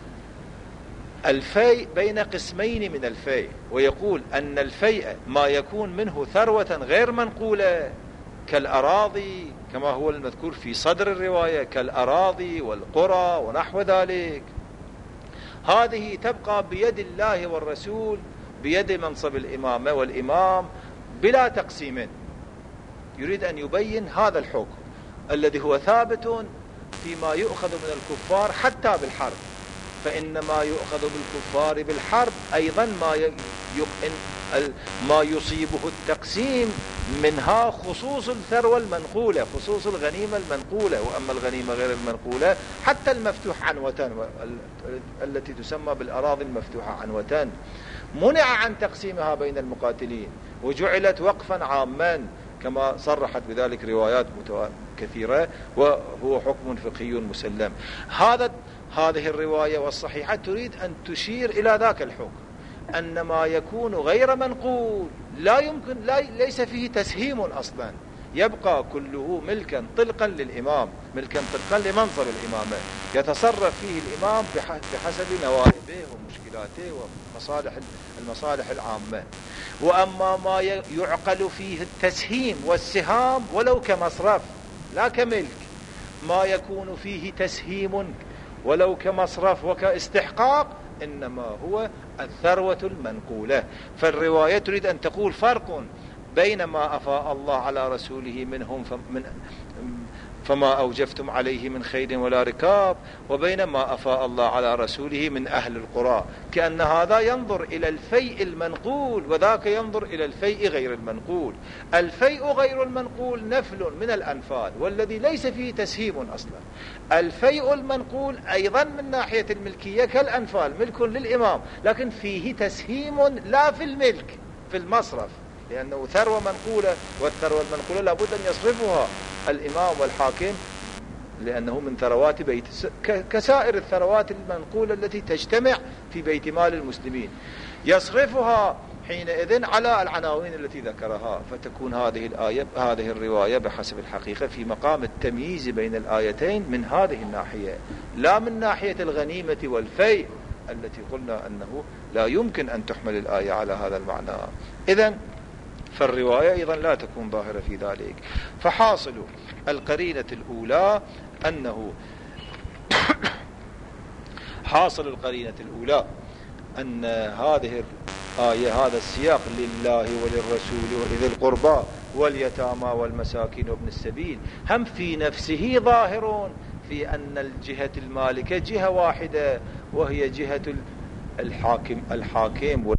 A: الفيء، بين قسمين من الفيء، ويقول أن الفيء ما يكون منه ثروة غير منقولة كالأراضي كما هو المذكور في صدر الرواية، كالأراضي والقرى ونحو ذلك، هذه تبقى بيد الله والرسول، بيد منصب الإمامة والإمام بلا تقسيم. يريد أن يبين هذا الحكم الذي هو ثابت فيما يؤخذ من الكفار حتى بالحرب، فإنما يؤخذ بالكفار بالحرب أيضا ما ما يصيبه التقسيم منها خصوص الثروة المنقولة، خصوص الغنيمة المنقولة. وأما الغنيمة غير المنقولة حتى المفتوح عنوة التي تسمى بالأراضي المفتوحة عنوة منع عن تقسيمها بين المقاتلين، وجعلت وقفا عاما كما صرحت بذلك روايات كثيرة، وهو حكم فقهي مسلم. هذا هذه الرواية والصحيحة تريد أن تشير إلى ذاك الحكم، أن ما يكون غير منقول لا يمكن، لا ليس فيه تسهيم أصلا، يبقى كله ملكا طلقا للإمام، ملكا طلقا لمنصب الإمامة، يتصرف فيه الإمام بحسب نوائبه ومشكلاته ومصالح المصالح العامة. وأما ما يعقل فيه التسهيم والسهام ولو كمصرف لا كملك، ما يكون فيه تسهيم ولو كمصرف وكاستحقاق إنما هو الثروة المنقولة. فالرواية تريد أن تقول فرق بين ما أفاء الله على رسوله منهم فمن فما أوجفتم عليه من خيل ولا ركاب، وبين ما أفاء الله على رسوله من أهل القرى، كأن هذا ينظر إلى الفيء المنقول وذاك ينظر إلى الفيء غير المنقول. الفيء غير المنقول نفل من الأنفال والذي ليس فيه تسهيم أصلا. الفيء المنقول أيضا من ناحية الملكية كالأنفال، ملك للإمام، لكن فيه تسهيم لا في الملك، في المصرف، لأنه ثروة منقولة، والثروة المنقولة لابد أن يصرفها الإمام والحاكم لأنه من ثروات بيت، كسائر الثروات المنقولة التي تجتمع في بيت مال المسلمين، يصرفها حينئذ على العناوين التي ذكرها. فتكون هذه الآية هذه الرواية بحسب الحقيقة في مقام التمييز بين الآيتين من هذه الناحية، لا من ناحية الغنيمة والفيء التي قلنا أنه لا يمكن أن تحمل الآية على هذا المعنى. إذن فالرواية أيضا لا تكون ظاهرة في ذلك. فحاصل القرينة الأولى أنه حاصل القرينة الأولى أن هذه الآية، هذا السياق لله وللرسول ولذي القربى واليتامى والمساكين وابن السبيل هم في نفسه ظاهر في أن الجهة المالكة جهة واحدة، وهي جهة الحاكم الحاكم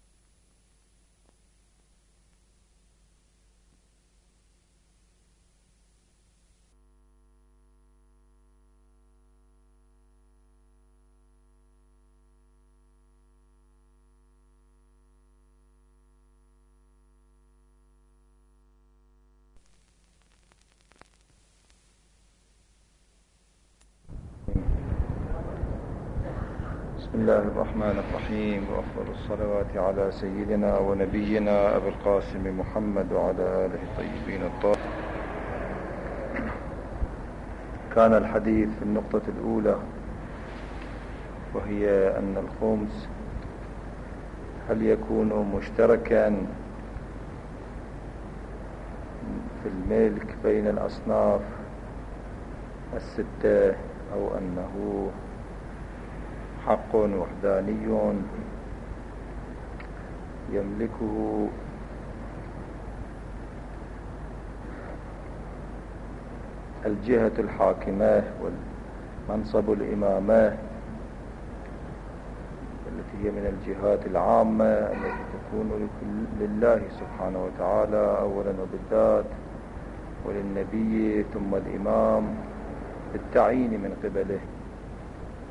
A: بسم الله الرحمن الرحيم، وأفضل الصلوات على سيدنا ونبينا أبي القاسم محمد وعلى آله الطيبين الطاهرين. كان الحديث في النقطة الأولى وهي أن الخمس هل يكون مشتركا في الملك بين الأصناف الستة أو أنه حق وحداني يملكه الجهة الحاكمة والمنصب الإمامة التي هي من الجهات العامة التي تكون لله سبحانه وتعالى أولا وبالذات، وللنبي ثم الإمام بالتعيين من قبله.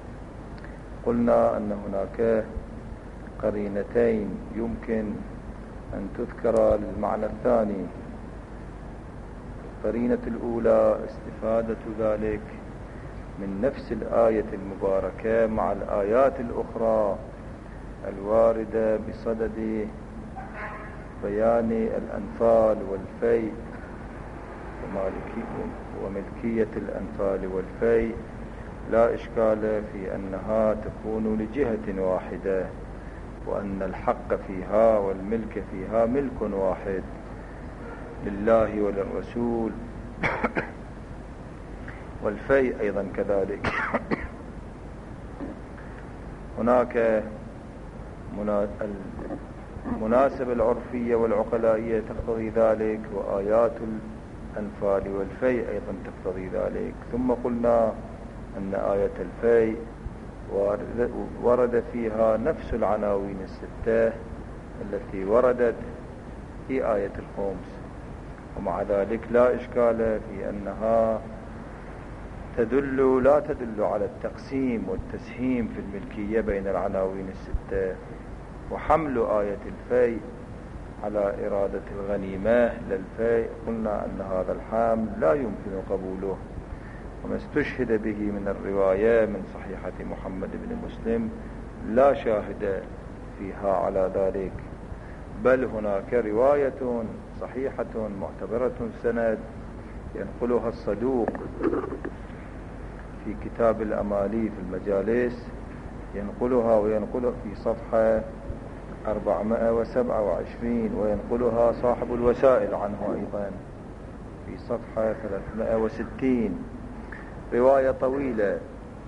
A: قلنا أن هناك قرينتين يمكن أن تذكر للمعنى الثاني. القرينة الأولى استفادة ذلك من نفس الآية المباركة مع الآيات الأخرى الواردة بصدد بيان الأنفال والفيء وملكية الأنفال والفيء. لا إشكال في أنها تكون لجهة واحدة، وأن الحق فيها والملك فيها ملك واحد لله وللرسول، والفيء أيضا كذلك. هناك المناسبة العرفية والعقلائية تقتضي ذلك، وآيات الأنفال والفيء أيضا تقتضي ذلك. ثم قلنا أن آية الفيء ورد فيها نفس العناوين الستة التي وردت في آية الخمس، ومع ذلك لا إشكال في أنها تدل لا تدل على التقسيم والتسهيم في الملكية بين العناوين الستة. وحمل آية الفيء على إرادة الغنيمة للفيء قلنا أن هذا الحمل لا يمكن قبوله، وما استشهد به من الرواية من صحيحة محمد بن مسلم لا شاهد فيها على ذلك، بل هناك رواية صحيحة معتبرة السند ينقلها الصدوق في كتاب الأمالي في المجالس، ينقلها وينقلها في صفحة أربعمائة وسبعة وعشرين، وينقلها صاحب الوسائل عنه أيضا في صفحة ثلاثمائة وستين. رواية طويلة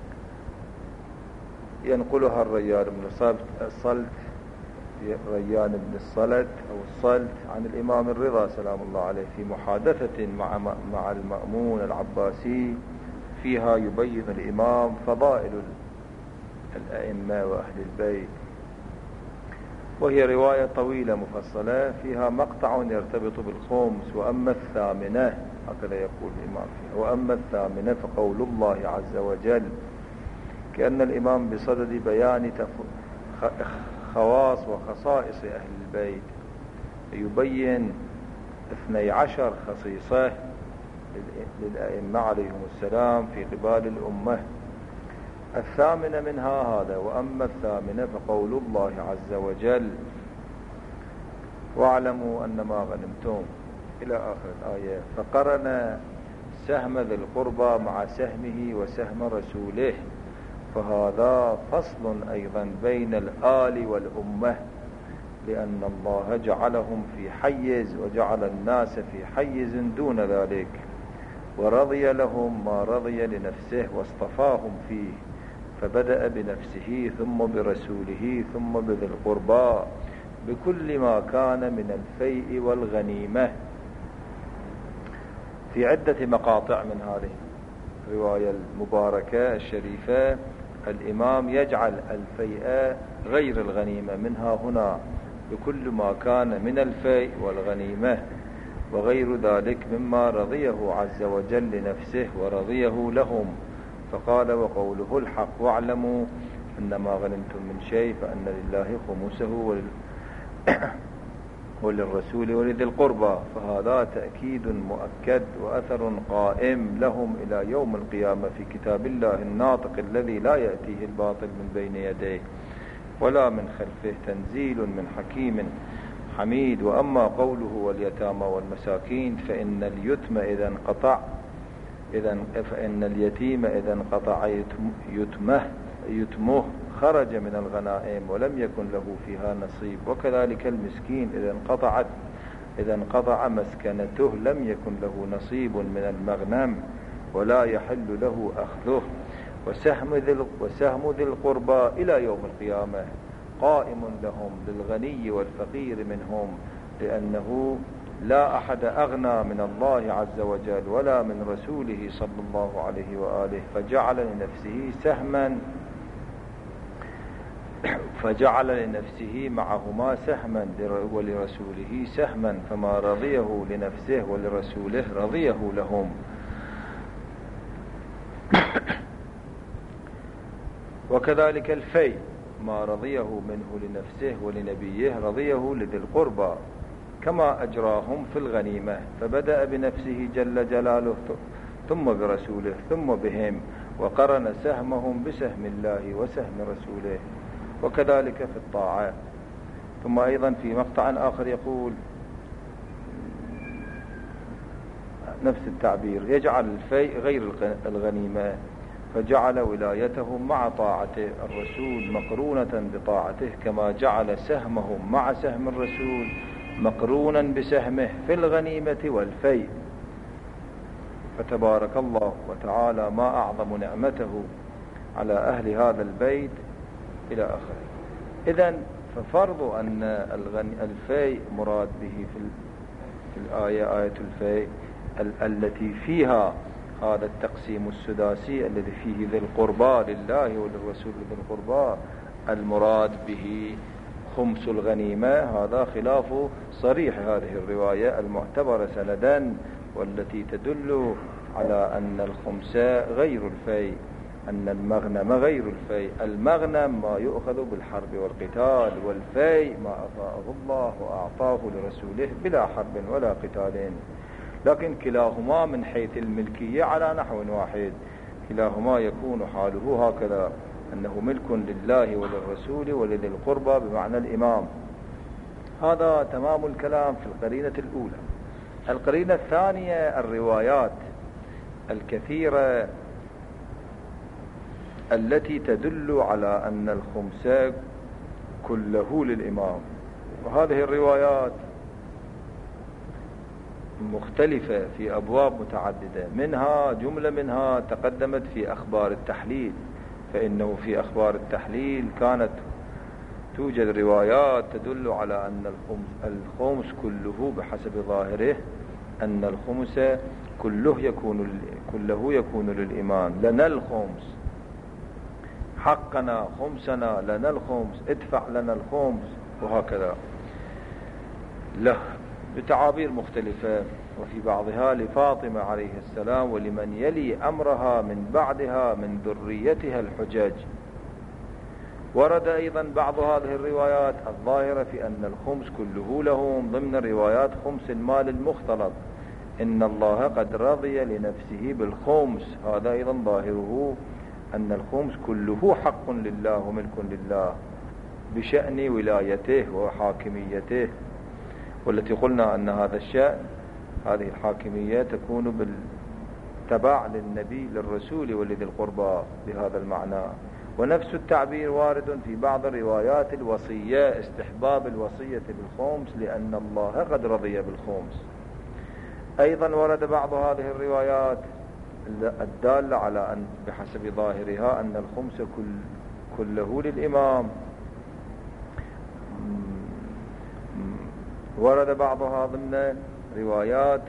A: ينقلها الريان بن الصلت ريان بن الصلت أو الصلت عن الإمام الرضا سلام الله عليه في محادثة مع مع المأمون العباسي، فيها يبين الإمام فضائل الأئمة وأهل البيت، وهي رواية طويلة مفصلة فيها مقطع يرتبط بالخمس. وأما الثامنة، هكذا يقول الإمام فيها، وأما الثامنة فقول الله عز وجل، كأن الإمام بصدد بيان خواص وخصائص أهل البيت يبين اثني عشر خصيصة للأئمة عليهم السلام في قبال الأمة. الثامنة منها هذا، وأما الثامنة فقول الله عز وجل واعلموا أن ما غنمتم إلى آخر الآية، فقرن سهم ذي القربى مع سهمه وسهم رسوله، فهذا فصل أيضا بين الآل والأمة، لأن الله جعلهم في حيز وجعل الناس في حيز دون ذلك، ورضي لهم ما رضي لنفسه واصطفاهم فيه، فبدأ بنفسه ثم برسوله ثم بذي القربى بكل ما كان من الفيء والغنيمة. في عدة مقاطع من هذه الرواية المباركة الشريفة الإمام يجعل الفيء غير الغنيمة منها هنا بكل ما كان من الفيء والغنيمة وغير ذلك مما رضيه عز وجل لنفسه ورضيه لهم، فقال وقوله الحق واعلموا أنما غنمتم من شيء فأن لله خمسه ولل... وللرسول ولذي القربى، فهذا تأكيد مؤكد وأثر قائم لهم إلى يوم القيامة في كتاب الله الناطق الذي لا يأتيه الباطل من بين يديه ولا من خلفه، تنزيل من حكيم حميد. وأما قوله واليتامى والمساكين فإن اليتم إذا انقطع إذا فإن اليتيم إذا انقطع يتمه يتمه خرج من الغنائم ولم يكن له فيها نصيب، وكذلك المسكين إذا انقطعت إذا انقطع مسكنته لم يكن له نصيب من المغنم ولا يحل له أخذه. وسهم ذي وسهم ذي القربى إلى يوم القيامة قائم لهم للغني والفقير منهم، لأنه لا أحد أغنى من الله عز وجل ولا من رسوله صلى الله عليه وآله، فجعل لنفسه سهما فجعل لنفسه معهما سهما ولرسوله سهما، فما رضيه لنفسه ولرسوله رضيه لهم. وكذلك الفيء ما رضيه منه لنفسه ولنبيه رضيه لذي القربى، كما أجراهم في الغنيمة، فبدأ بنفسه جل جلاله ثم برسوله ثم بهم، وقرن سهمهم بسهم الله وسهم رسوله، وكذلك في الطاعة. ثم أيضا في مقطع آخر يقول نفس التعبير: يجعل الفيء غير الغنيمة، فجعل ولايته مع طاعة الرسول مقرونة بطاعته، كما جعل سهمهم مع سهم الرسول مقرونا بسهمه في الغنيمة والفيء. فتبارك الله وتعالى ما أعظم نعمته على أهل هذا البيت إلى آخره. إذن ففرض أن الفيء مراد به في الآية آية الفيء التي فيها هذا التقسيم السداسي الذي فيه ذي القربى لله وللرسول ذي القربى، المراد به خمس الغنيمة. هذا خلاف صريح هذه الرواية المعتبرة سندا، والتي تدل على أن الخمس غير الفيء، أن المغنم غير الفيء. المغنم ما يؤخذ بالحرب والقتال، والفيء ما أفاءه الله وأعطاه لرسوله بلا حرب ولا قتال. لكن كلاهما من حيث الملكية على نحو واحد، كلاهما يكون حاله هكذا، أنه ملك لله وللرسول ولذي القربى بمعنى الإمام. هذا تمام الكلام في القرينة الأولى. القرينة الثانية الروايات الكثيرة التي تدل على أن الخمس كله للإمام، وهذه الروايات مختلفة في أبواب متعددة، منها جملة منها تقدمت في أخبار التحليل، فإنه في أخبار التحليل كانت توجد روايات تدل على أن الخمس, الخمس كله بحسب ظاهره أن الخمس كله يكون كله يكون للإمام. لنا الخمس، حقنا خمسنا، لنا الخمس، ادفع لنا الخمس، وهكذا له بتعابير مختلفة، وفي بعضها لفاطمة عليه السلام ولمن يلي أمرها من بعدها من ذريتها الحجج. ورد أيضا بعض هذه الروايات الظاهرة في أن الخمس كله لهم ضمن روايات خمس المال المختلط، إن الله قد رضي لنفسه بالخمس. هذا أيضا ظاهره أن الخمس كله حق لله وملك لله بشأن ولايته وحاكميته، والتي قلنا أن هذا الشأن هذه الحاكمية تكون بالتبع للنبي للرسول ولذي القربى بهذا المعنى. ونفس التعبير وارد في بعض الروايات الوصية، استحباب الوصية بالخمس لأن الله قد رضي بالخمس. أيضا ورد بعض هذه الروايات الدالة على أن بحسب ظاهرها أن الخمس كل كله للإمام. ورد بعضها ضمن روايات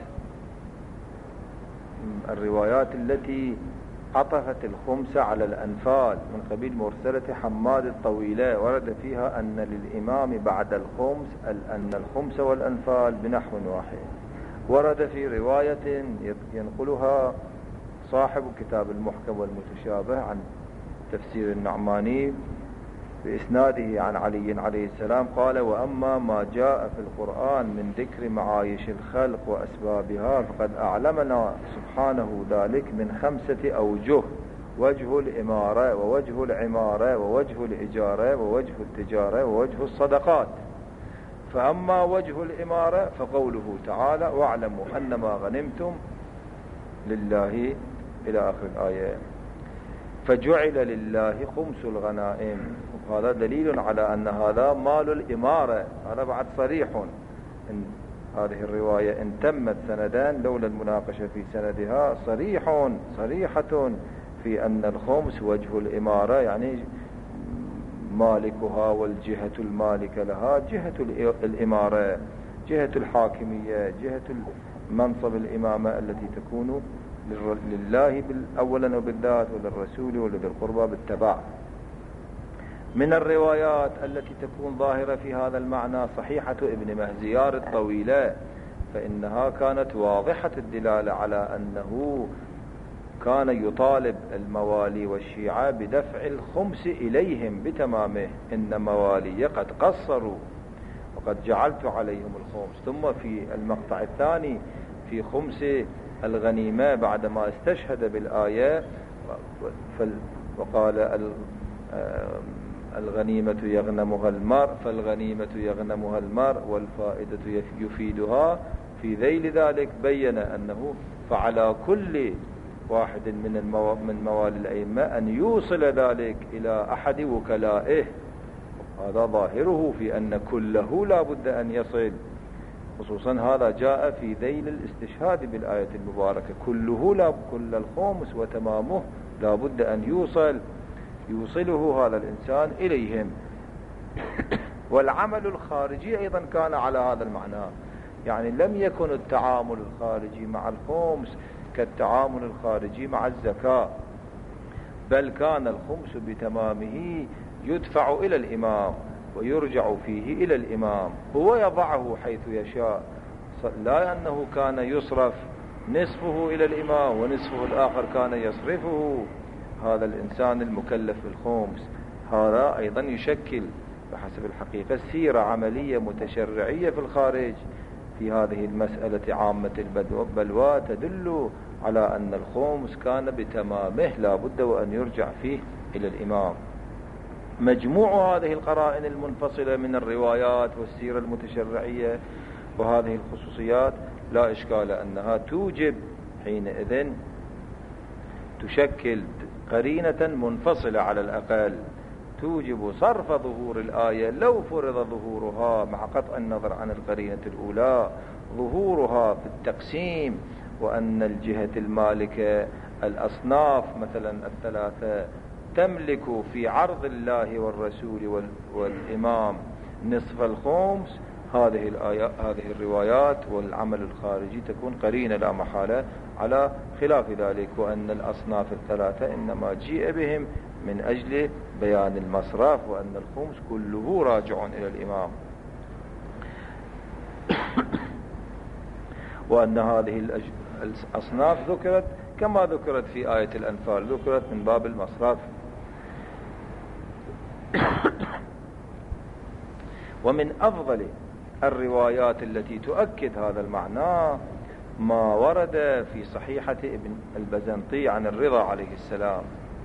A: الروايات التي عطفت الخمس على الأنفال من قبيل مرسلة حماد الطويلة، ورد فيها أن للإمام بعد الخمس أن الخمس والأنفال بنحو واحد. ورد في رواية ينقلها صاحب كتاب المحكم والمتشابه عن تفسير النعماني بإسناده عن علي عليه السلام قال: وأما ما جاء في القرآن من ذكر معايش الخلق وأسبابها فقد أعلمنا سبحانه ذلك من خمسة أوجه: وجه الإمارة، ووجه العمارة، ووجه الإجارة، ووجه التجارة، ووجه الصدقات. فأما وجه الإمارة فقوله تعالى: واعلموا أنما غنمتم لله إلى آخر الآية، فجعل لله خمس الغنائم. وهذا دليل على أن هذا مال الإمارة. هذا بعد صريح إن هذه الرواية إن تمت سندان لولا المناقشة في سندها صريح صريحة في أن الخمس وجه الإمارة، يعني مالكها والجهة المالكة لها جهة الإمارة، جهة الحاكمية، جهة منصب الإمامة التي تكون لله أولا وبالذات وللرسول ولذي القربى بالتبع. من الروايات التي تكون ظاهرة في هذا المعنى صحيحة ابن مهزيار الطويلة، فإنها كانت واضحة الدلالة على أنه كان يطالب الموالي والشيعة بدفع الخمس إليهم بتمامه، إن موالي قد قصروا وقد جعلت عليهم الخمس. ثم في المقطع الثاني في خمس الغنيمة بعدما استشهد بالآية وقال الغنيمة يغنمها المرء فالغنيمة يغنمها المرء والفائدة يفيدها، في ذيل ذلك بين أنه فعلى كل واحد من المو... من موالي الأئمة أن يوصل ذلك إلى أحد وكلائه. هذا ظاهره في أن كله لا بد أن يصل، خصوصا هذا جاء في ذيل الاستشهاد بالآية المباركة، كله لا كل الخمس وتمامه لا بد أن يوصل يوصله هذا الإنسان إليهم. والعمل الخارجي أيضا كان على هذا المعنى، يعني لم يكن التعامل الخارجي مع الخمس كالتعامل الخارجي مع الزكاة، بل كان الخمس بتمامه يدفع إلى الإمام ويرجع فيه إلى الإمام، هو يضعه حيث يشاء، لا أنه كان يصرف نصفه إلى الإمام ونصفه الآخر كان يصرفه هذا الإنسان المكلف بالخمس. هذا أيضا يشكل بحسب الحقيقة سيرة عملية متشرعية في الخارج في هذه المسألة عامة البلوى، تدل على أن الخمس كان بتمامه لا بد وأن يرجع فيه إلى الإمام. مجموع هذه القرائن المنفصلة من الروايات والسيرة المتشرعية وهذه الخصوصيات لا إشكال أنها توجب حينئذ تشكل قرينة منفصلة على الأقل توجب صرف ظهور الآية لو فرض ظهورها مع قطع النظر عن القرينة الأولى ظهورها في التقسيم، وأن الجهة المالكة الأصناف مثلا الثلاثة تملك في عرض الله والرسول والإمام نصف الخمس. هذه الآيات هذه الروايات والعمل الخارجي تكون قرينة لا محالة على خلاف ذلك، وأن الأصناف الثلاثة إنما جيء بهم من أجل بيان المصرف، وأن الخمس كله راجع إلى الإمام، وأن هذه الأصناف ذكرت كما ذكرت في آية الأنفال، ذكرت من باب المصرف. ومن أفضل الروايات التي تؤكد هذا المعنى ما ورد في صحيحة ابن البزنطي عن الرضا عليه السلام،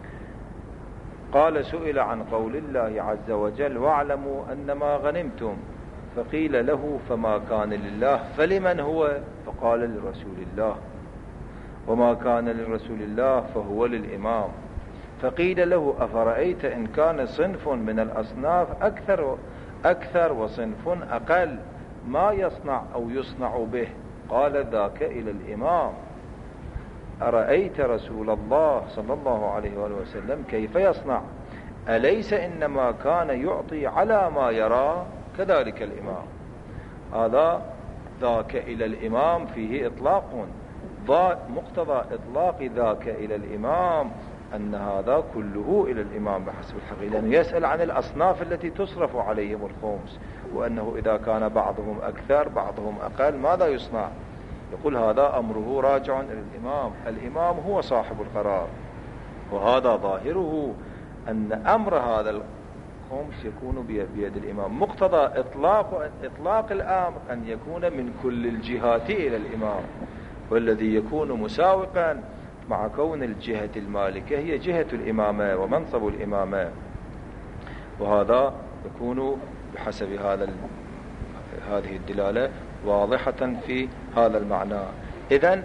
A: قال سئل عن قول الله عز وجل واعلموا أنما غنمتم، فقيل له فما كان لله فلمن هو؟ فقال لرسول الله، وما كان لرسول الله فهو للإمام. فقيل له أفرأيت إن كان صنف من الأصناف أكثر أكثر وصنف أقل ما يصنع أو يصنع به؟ قال ذاك إلى الإمام. أرأيت رسول الله صلى الله عليه وآله وسلم كيف يصنع؟ أليس إنما كان يعطي على ما يرى؟ كذلك الإمام. هذا ذاك إلى الإمام فيه إطلاق، مقتضى إطلاق ذاك إلى الإمام أن هذا كله إلى الإمام بحسب الحقيقة، لأنه يسأل عن الأصناف التي تصرف عليهم الخمس، وأنه إذا كان بعضهم أكثر بعضهم أقل ماذا يصنع؟ يقول هذا أمره راجع إلى الإمام، الإمام هو صاحب القرار، وهذا ظاهره أن أمر هذا الخمس يكون بيد الإمام. مقتضى إطلاق, إطلاق الأمر أن يكون من كل الجهات إلى الإمام، والذي يكون مساوقا مع كون الجهة المالكة هي جهة الإمامة ومنصب الإمامة، وهذا يكون بحسب هذا هذه الدلالة واضحة في هذا المعنى. إذن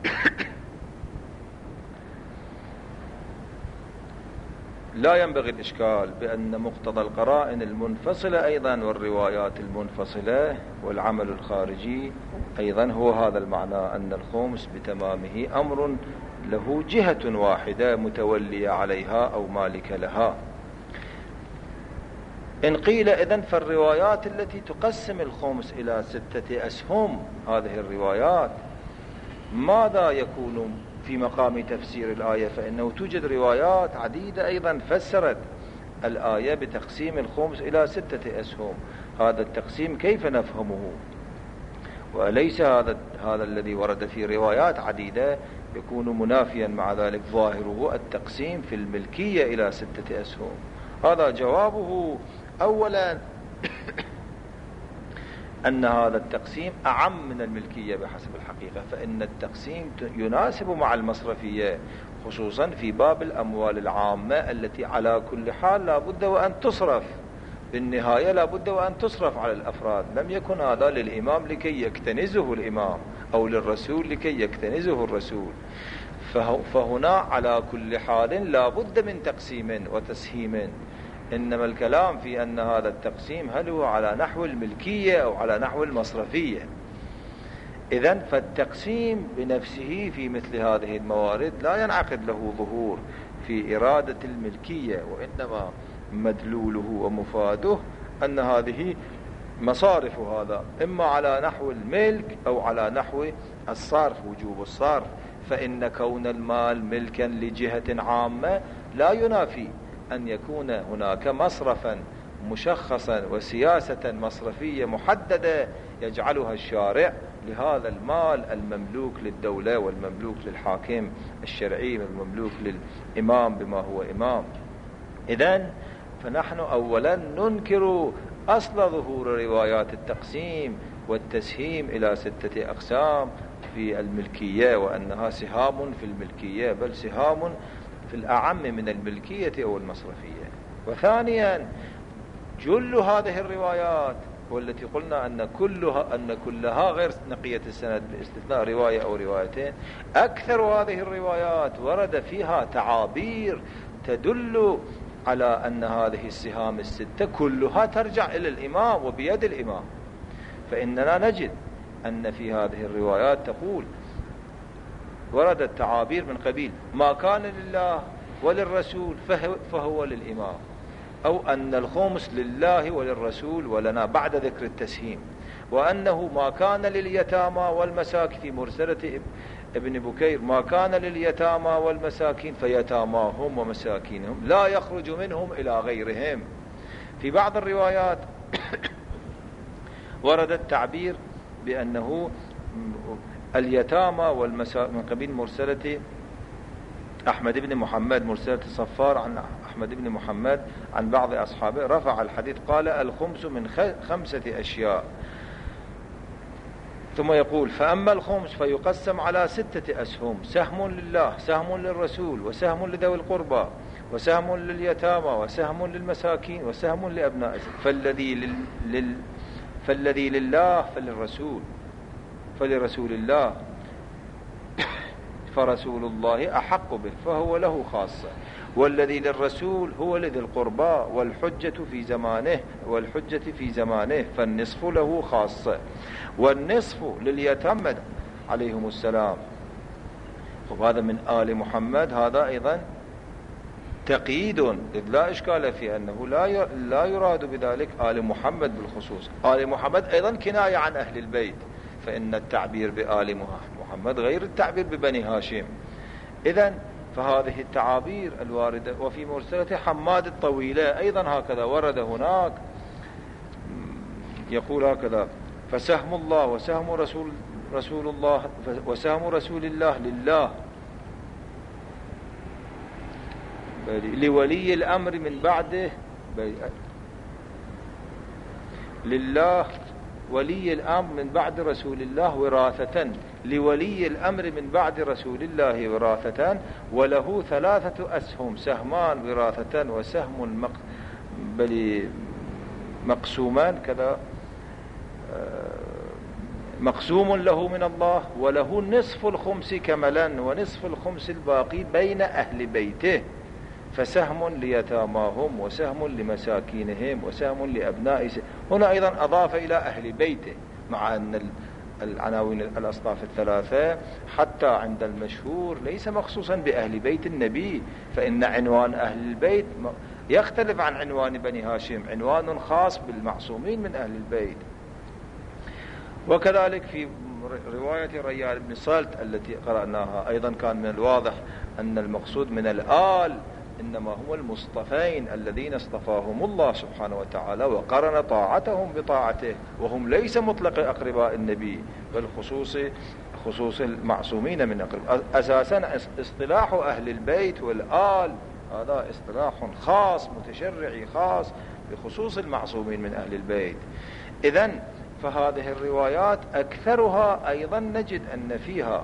A: لا ينبغي الإشكال بأن مقتضى القرائن المنفصلة أيضا والروايات المنفصلة والعمل الخارجي أيضا هو هذا المعنى، أن الخمس بتمامه أمر له جهة واحدة متولية عليها أو مالك لها. إن قيل إذن فالروايات التي تقسم الخمس إلى ستة أسهم، هذه الروايات ماذا يكون في مقام تفسير الآية؟ فإنه توجد روايات عديدة أيضا فسرت الآية بتقسيم الخمس إلى ستة أسهم، هذا التقسيم كيف نفهمه؟ وليس هذا هذا الذي ورد في روايات عديدة يكون منافيا مع ذلك ظاهره التقسيم في الملكية إلى ستة أسهم. هذا جوابه. أولا أن هذا التقسيم أعم من الملكية بحسب الحقيقة، فإن التقسيم يناسب مع المصرفية، خصوصا في باب الأموال العامة التي على كل حال لا بد وأن تصرف، بالنهاية لا بد وأن تصرف على الأفراد. لم يكن هذا للإمام لكي يكتنزه الإمام أو للرسول لكي يكتنزه الرسول، فهنا على كل حال لا بد من تقسيم وتسهيم. إنما الكلام في أن هذا التقسيم هل هو على نحو الملكية أو على نحو المصرفية. إذن فالتقسيم بنفسه في مثل هذه الموارد لا ينعقد له ظهور في إرادة الملكية، وإنما مدلوله ومفاده أن هذه مصارف هذا إما على نحو الملك أو على نحو الصرف، وجوب الصرف. فإن كون المال ملكا لجهة عامة لا ينافي أن يكون هناك مصرفا مشخصا وسياسة مصرفية محددة يجعلها الشارع لهذا المال المملوك للدولة والمملوك للحاكم الشرعي والمملوك للإمام بما هو إمام. إذن فنحن أولا ننكر أصل ظهور روايات التقسيم والتسهيم إلى ستة أقسام في الملكية، وأنها سهام في الملكية، بل سهام في الأعم من الملكية أو المصرفية. وثانيا جل هذه الروايات والتي قلنا أن كلها, أن كلها غير نقية السند باستثناء رواية أو روايتين، أكثر هذه الروايات ورد فيها تعابير تدل على أن هذه السهام الستة كلها ترجع إلى الإمام وبيد الإمام. فإننا نجد أن في هذه الروايات تقول وردت تعابير من قبيل ما كان لله وللرسول فهو للإمام، أو أن الخمس لله وللرسول ولنا بعد ذكر التسهيم، وأنه ما كان لليتامى والمساكين في مرسلة ابن بكير ما كان لليتامى والمساكين فيتاماهم ومساكينهم لا يخرج منهم إلى غيرهم. في بعض الروايات ورد التعبير بأنه اليتامى والمساكين من قبيل مرسلة أحمد بن محمد، مرسلة صفار عن أحمد بن محمد عن بعض أصحابه، رفع الحديث قال الخمس من خمسة أشياء، ثم يقول فأما الخمس فيقسم على ستة أسهم: سهم لله، سهم للرسول، وسهم لذوي القربى، وسهم لليتامى، وسهم للمساكين، وسهم لأبناء. فالذي لل... لل... فالذي لله فللرسول فلرسول الله فرسول الله أحق به فهو له خاصة، والذي للرسول هو لذي القربى والحجة في زمانه والحجة في زمانه فالنصف له خاصة، والنصف لليتامى عليهم السلام. وهذا من آل محمد، هذا أيضا تقييد، إذ لا إشكال في أنه لا لا يراد بذلك آل محمد بالخصوص. آل محمد أيضا كناية عن أهل البيت، فإن التعبير بآل محمد غير التعبير ببني هاشم. إذن فهذه التعابير الواردة. وفي مرسلة حماد الطويلة أيضا هكذا ورد هناك، يقول هكذا: فسهم الله وسهم رسول رسول الله وسهم رسول الله لله لولي الأمر من بعده لله ولي الأمر من بعد رسول الله وراثة، لولي الأمر من بعد رسول الله وراثة، وله ثلاثة أسهم: سهمان وراثة وسهم مق... بل مقسومان كذا مقسوم له من الله، وله نصف الخمس كملا ونصف الخمس الباقي بين أهل بيته، فسهم ليتاماهم وسهم لمساكينهم وسهم لأبناء. هنا أيضا أضاف إلى أهل بيته، مع أن العناوين الأصناف الثلاثة حتى عند المشهور ليس مخصوصا بأهل بيت النبي، فإن عنوان أهل البيت يختلف عن عنوان بني هاشم، عنوان خاص بالمعصومين من أهل البيت. وكذلك في رواية ريال بن صلت التي قرأناها أيضا كان من الواضح أن المقصود من الآل إنما هم المصطفين الذين اصطفاهم الله سبحانه وتعالى وقرن طاعتهم بطاعته، وهم ليس مطلق أقرباء النبي بل خصوص خصوص المعصومين من أقرب. أساسا اصطلاح أهل البيت والآل هذا اصطلاح خاص متشرعي خاص بخصوص المعصومين من أهل البيت. إذن فهذه الروايات أكثرها أيضا نجد أن فيها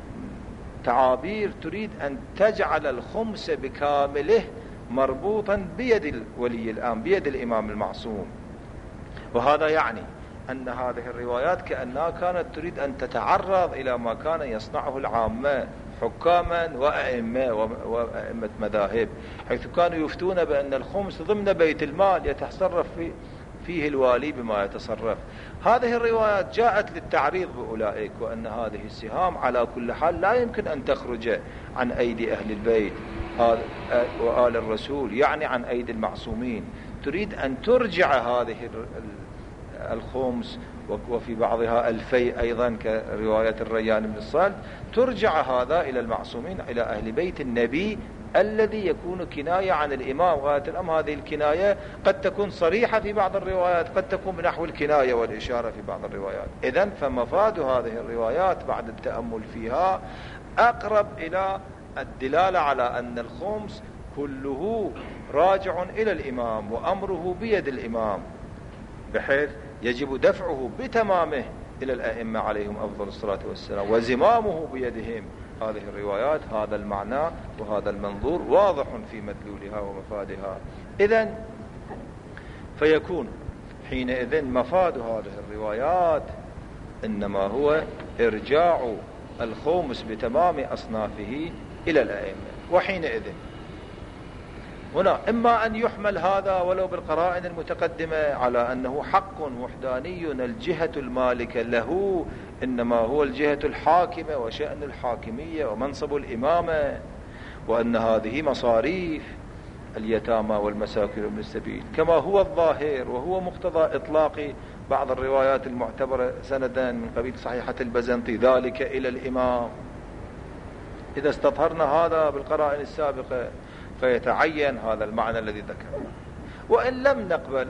A: تعابير تريد أن تجعل الخمس بكامله مربوطا بيد ولي الأمر بيد الإمام المعصوم، وهذا يعني أن هذه الروايات كأنها كانت تريد أن تتعرض إلى ما كان يصنعه العامة حكاما وأئمة وأئمة مذاهب، حيث كانوا يفتون بأن الخمس ضمن بيت المال يتصرف في فيه الوالي بما يتصرف. هذه الروايات جاءت للتعريض بأولئك، وأن هذه السهام على كل حال لا يمكن أن تخرج عن أيدي أهل البيت وآل الرسول، يعني عن أيدي المعصومين. تريد أن ترجع هذه الخمس وفي بعضها الفي أيضا كرواية الريان بن الصلت، ترجع هذا إلى المعصومين إلى أهل بيت النبي الذي يكون كناية عن الإمام. غاية الأمر هذه الكناية قد تكون صريحة في بعض الروايات، قد تكون بنحو الكناية والإشارة في بعض الروايات. إذن فمفاد هذه الروايات بعد التأمل فيها أقرب إلى الدلالة على أن الخمس كله راجع إلى الإمام وأمره بيد الإمام، بحيث يجب دفعه بتمامه إلى الأئمة عليهم أفضل الصلاة والسلام وزمامه بيدهم. هذه الروايات هذا المعنى وهذا المنظور واضح في مدلولها ومفادها. إذن فيكون حينئذ مفاد هذه الروايات إنما هو إرجاع الخمس بتمام أصنافه إلى الأئمة. وحينئذ هنا إما أن يحمل هذا ولو بالقرائن المتقدمة على أنه حق وحداني الجهة المالكة له إنما هو الجهة الحاكمة وشأن الحاكمية ومنصب الإمامة، وأن هذه مصاريف اليتامى والمساكين وابن السبيل كما هو الظاهر وهو مقتضى إطلاق بعض الروايات المعتبرة سندا من قبيل صحيحة البزنطي ذلك إلى الإمام. إذا استظهرنا هذا بالقرائن السابقة فيتعين هذا المعنى الذي ذكرناه. وإن لم نقبل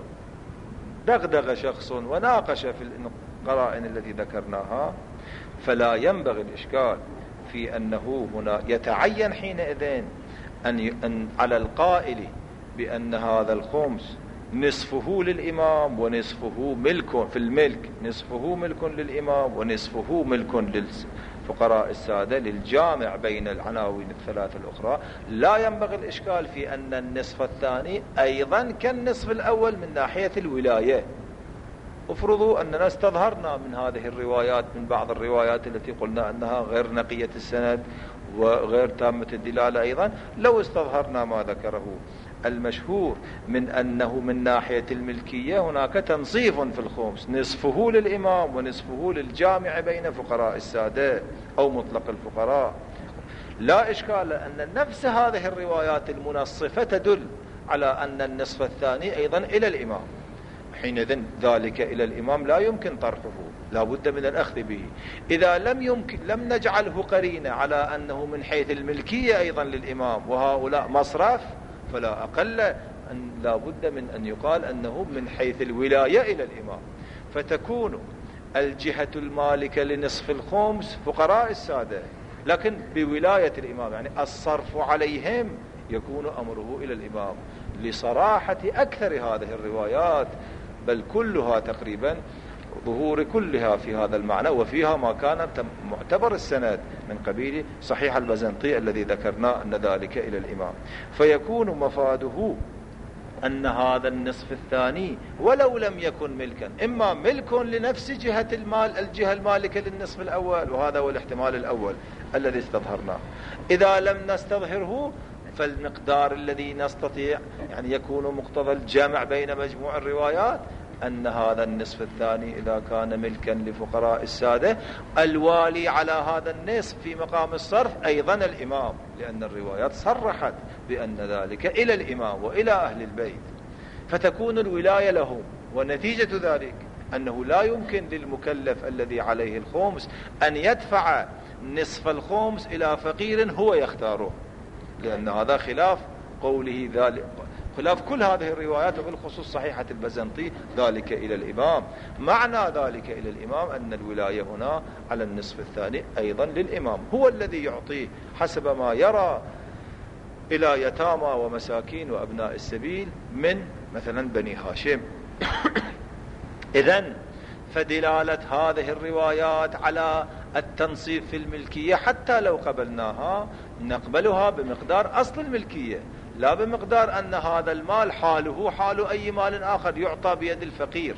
A: دغدغ شخص وناقش في القرائن التي ذكرناها فلا ينبغي الإشكال في أنه هنا يتعين حينئذ أن, أن على القائل بأن هذا الخمس نصفه للإمام ونصفه ملك في الملك، نصفه ملك للإمام ونصفه ملك للفقراء السادة للجامع بين العناوين الثلاثة الأخرى. لا ينبغي الإشكال في أن النصف الثاني أيضا كالنصف الأول من ناحية الولاية. افرضوا أننا استظهرنا من هذه الروايات من بعض الروايات التي قلنا أنها غير نقية السند وغير تامة الدلالة، أيضا لو استظهرنا ما ذكره المشهور من أنه من ناحية الملكية هناك تنصيف في الخمس، نصفه للإمام ونصفه للجامع بين فقراء السادة أو مطلق الفقراء، لا إشكال أن نفس هذه الروايات المنصفة تدل على أن النصف الثاني أيضا إلى الإمام. حينئذ ذلك إلى الإمام لا يمكن طرحه، لا بد من الأخذ به. إذا لم يمكن لم نجعله قرينة على أنه من حيث الملكية أيضا للإمام وهؤلاء مصرف، فلا أقل أن لا بد من أن يقال أنه من حيث الولاية إلى الإمام، فتكون الجهة المالكة لنصف الخمس فقراء السادة لكن بولاية الإمام، يعني الصرف عليهم يكون أمره إلى الإمام لصراحة أكثر هذه الروايات، بل كلها تقريبا ظهور كلها في هذا المعنى، وفيها ما كان معتبر السند من قبيل صحيح البزنطي الذي ذكرنا أن ذلك إلى الإمام. فيكون مفاده أن هذا النصف الثاني ولو لم يكن ملكا إما ملك لنفس جهة المال الجهة المالكة للنصف الأول، وهذا هو الاحتمال الأول الذي استظهرناه. إذا لم نستظهره فالمقدار الذي نستطيع يعني يكون مقتضى الجمع بين مجموع الروايات أن هذا النصف الثاني إذا كان ملكا لفقراء السادة الوالي على هذا النصف في مقام الصرف أيضا الإمام، لأن الروايات صرحت بأن ذلك إلى الإمام وإلى أهل البيت، فتكون الولاية لهم. ونتيجة ذلك أنه لا يمكن للمكلف الذي عليه الخمس أن يدفع نصف الخمس إلى فقير هو يختاره، لأن هذا خلاف قوله ذلك خلاف كل هذه الروايات وبالخصوص صحيحة البزنطي ذلك إلى الإمام. معنى ذلك إلى الإمام أن الولاية هنا على النصف الثاني أيضا للإمام، هو الذي يعطيه حسب ما يرى إلى يتامى ومساكين وأبناء السبيل من مثلا بني هاشم. إذن فدلالة هذه الروايات على التنصيف في الملكية حتى لو قبلناها نقبلها بمقدار أصل الملكية، لا بمقدار أن هذا المال حاله حال أي مال آخر يعطى بيد الفقير،